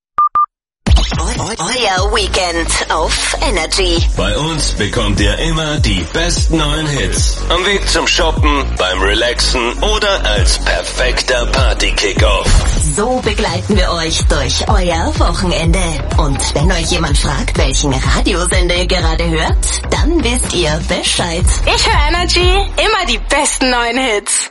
Euer Weekend auf Energy. Bei uns bekommt ihr immer die besten neuen Hits. Am Weg zum Shoppen, beim Relaxen oder als perfekter Party-Kickoff. So begleiten wir euch durch euer Wochenende. Und wenn euch jemand fragt, welchen Radiosender ihr gerade hört, dann wisst ihr Bescheid. Ich höre Energy, immer die besten neuen Hits.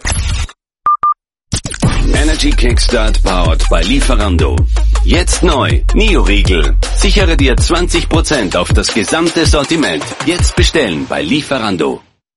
Energy Kickstart powered bei Lieferando. Jetzt neu, Neo-Riegel. Sichere dir zwanzig Prozent auf das gesamte Sortiment. Jetzt bestellen bei Lieferando.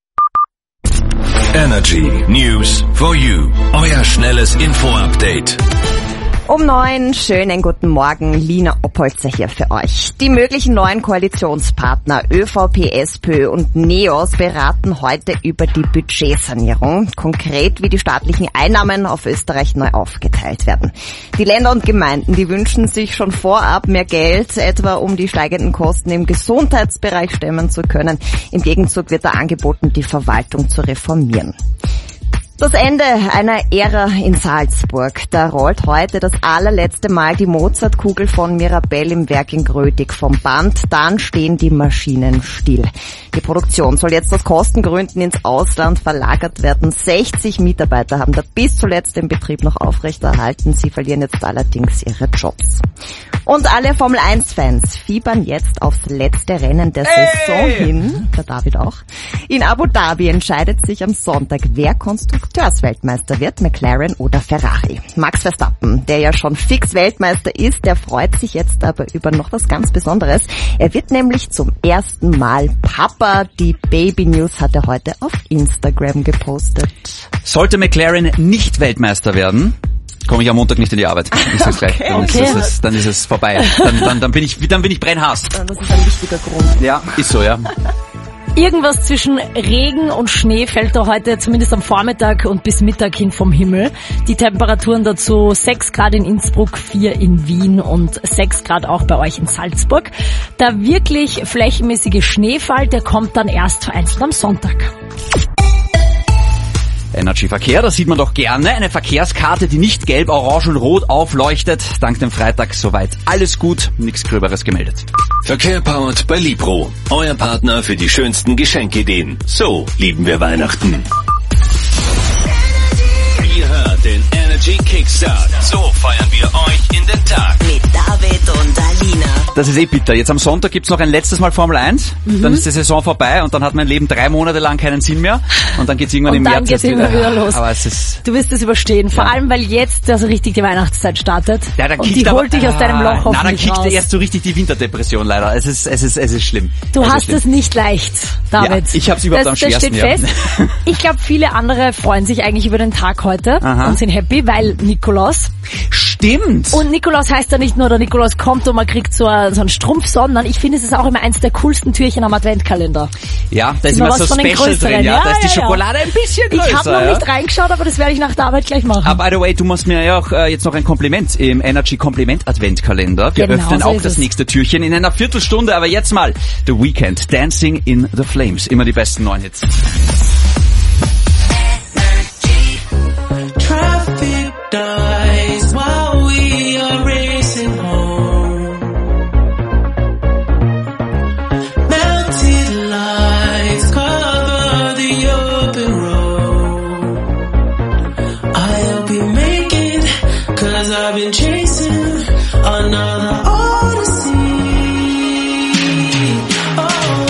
Energy News for You. Euer schnelles Info-Update. Um neun, schönen guten Morgen, Lina Oppolzer hier für euch. Die möglichen neuen Koalitionspartner ÖVP, SPÖ und NEOS beraten heute über die Budgetsanierung, konkret wie die staatlichen Einnahmen auf Österreich neu aufgeteilt werden. Die Länder und Gemeinden, die wünschen sich schon vorab mehr Geld, etwa um die steigenden Kosten im Gesundheitsbereich stemmen zu können. Im Gegenzug wird da angeboten, die Verwaltung zu reformieren. Das Ende einer Ära in Salzburg. Da rollt heute das allerletzte Mal die Mozartkugel von Mirabell im Werk in Grödig vom Band. Dann stehen die Maschinen still. Die Produktion soll jetzt aus Kostengründen ins Ausland verlagert werden. sechzig Mitarbeiter haben da bis zuletzt den Betrieb noch aufrechterhalten. Sie verlieren jetzt allerdings ihre Jobs. Und alle Formel eins Fans fiebern jetzt aufs letzte Rennen der Saison hey. hin. Der David auch. In Abu Dhabi entscheidet sich am Sonntag, wer Konstrukteursweltmeister wird, McLaren oder Ferrari. Max Verstappen, der ja schon fix Weltmeister ist, der freut sich jetzt aber über noch was ganz Besonderes. Er wird nämlich zum ersten Mal Papa. Die Baby News hat er heute auf Instagram gepostet. Sollte McLaren nicht Weltmeister werden, komme ich am Montag nicht in die Arbeit. Ich sag's gleich. Okay, dann, okay. Ist es, dann ist es vorbei. Dann, dann, dann bin ich, dann bin ich brennhaß. Das ist ein wichtiger Grund. Ja, ist so, ja. Irgendwas zwischen Regen und Schnee fällt da heute zumindest am Vormittag und bis Mittag hin vom Himmel. Die Temperaturen dazu sechs Grad in Innsbruck, vier in Wien und sechs Grad auch bei euch in Salzburg. Der wirklich flächenmäßige Schneefall, der kommt dann erst vereinzelt am Sonntag. Energy Verkehr, das sieht man doch gerne. Eine Verkehrskarte, die nicht gelb, orange und rot aufleuchtet. Dank dem Freitag soweit alles gut, nichts Gröberes gemeldet. Verkehr powered bei Libro. Euer Partner für die schönsten Geschenkideen. So lieben wir Weihnachten. Ihr hört den Energy Kickstart. So feiern wir euch in den Tag. Mit David und Alina. Das ist eh bitter. Jetzt am Sonntag gibt's noch ein letztes Mal Formel eins. Mhm. Dann ist die Saison vorbei und dann hat mein Leben drei Monate lang keinen Sinn mehr. Und dann geht's irgendwann und im dann März geht's jetzt immer wieder. wieder los. Aber es ist, du wirst es überstehen. Vor ja. allem, weil jetzt also richtig die Weihnachtszeit startet. Ja, dann und kickt die aber, holt dich aus deinem Loch Na, dann hoffentlich kickt raus. erst so richtig die Winterdepression leider. Es ist, es ist, es ist schlimm. Du es hast schlimm. es nicht leicht, David. Ja, ich hab's überhaupt das, am schwersten. Das steht ja. fest. Ich glaube, viele andere freuen sich eigentlich über den Tag heute Aha. und sind happy, weil Nikolaus. Stimmt. Und Nikolaus heißt ja nicht nur, der Nikolaus kommt und man kriegt so, a, so einen Strumpf, sondern ich finde, es ist auch immer eins der coolsten Türchen am Adventkalender. Ja, da ist immer so Special drin, ja. Da ist die Schokolade ein bisschen größer. Ich habe noch ja. nicht reingeschaut, aber das werde ich nach der Arbeit gleich machen. Aber by the way, du machst mir ja auch äh, jetzt noch ein Kompliment im Energy Kompliment Adventkalender. Wir genau, öffnen so auch das es. nächste Türchen in einer Viertelstunde, aber jetzt mal The Weeknd, Dancing in the Flames. Immer die besten neuen Hits. Traffic dies while we are racing home. Melted lights cover the open road. I'll be making, cause I've been chasing another odyssey. Oh.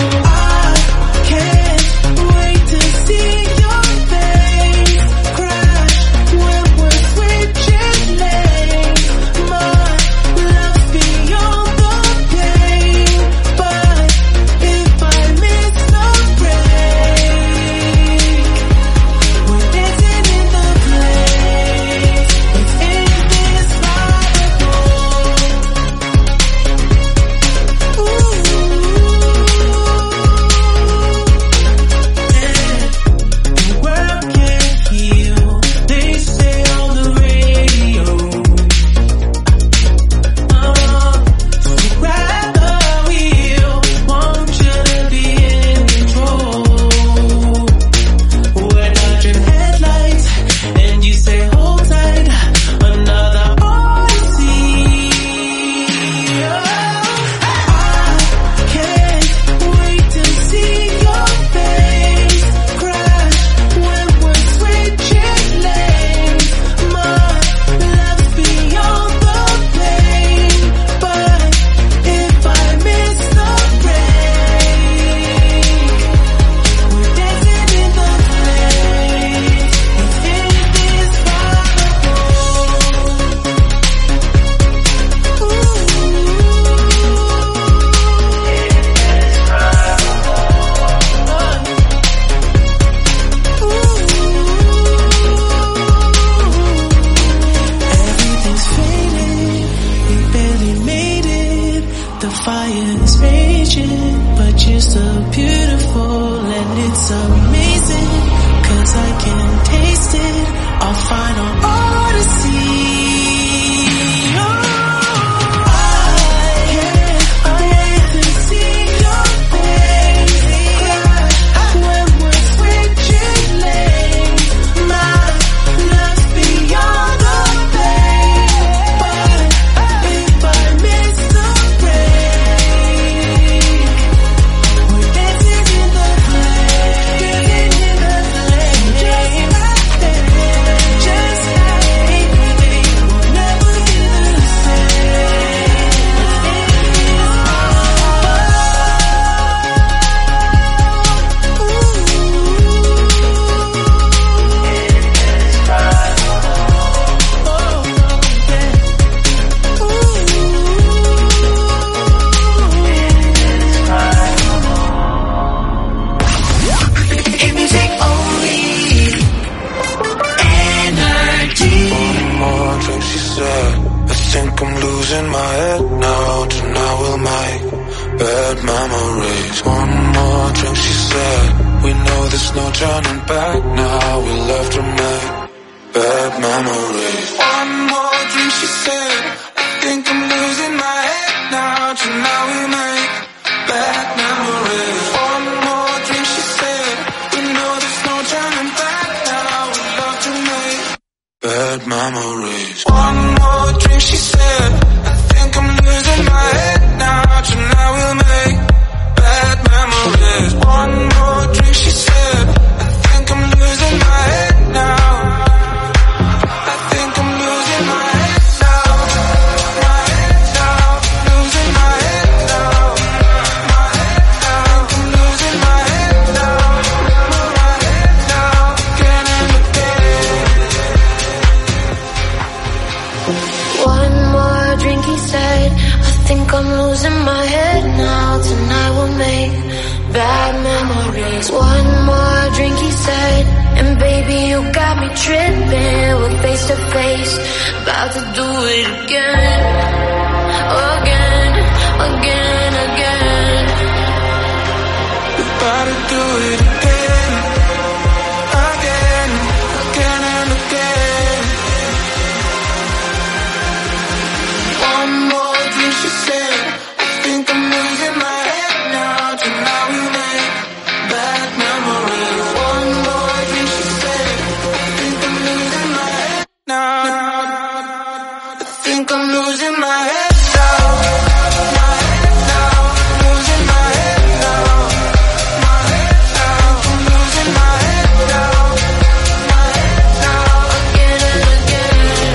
losing my head now. Tonight we'll make bad memories. One more drink, she said. We know there's no turning back now. We'll have to make bad memories. One more drink, she said. I think I'm losing my head now. Tonight we'll make bad memories. One more drink, she said. We know there's no turning back now. We'll have to make bad memories. One more drink, she said. I think I'm losing my head now. Tonight we'll make bad memories. One more drink, she said. I think I'm losing my head now. I think I'm losing my head now. My head now. Losing my head now. My head now. I think I'm losing my head now. My head now. Again and again. One more drink, he said. I think I'm losing my head now. Tonight we'll make bad memories. One more drink, he said. And baby, you got me tripping. We're face to face, about to do it again. Again, again, again. We're about to do it again. Again, again and again. One more drink, she said. I think I'm losing my head now. Tonight we make bad memories. One more drink, she said. I think I'm losing my head now. I think I'm losing my head now. My head now. Losing my head now. My head now. I'm losing my head now. My head now. Again and again.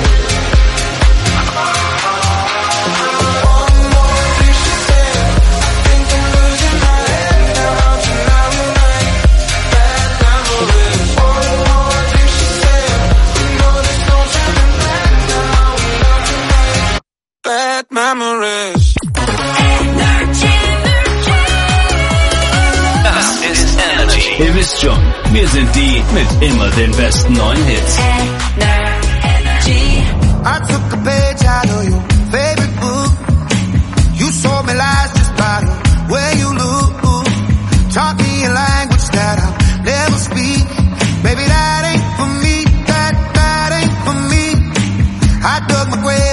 One more drink, she said. I think I'm losing my head now. Tonight we make bad memories. One more drink, she said. We know there's no turning back now. We love to make bad memories. Das ist Energy. Ihr wisst schon, wir sind die mit immer den besten neuen Hits. I took a page out of your favorite book. You sold me lies just by the way you look. Taught me a language that I'll never speak. Baby, that ain't for me. That, that ain't for me. I dug my grave.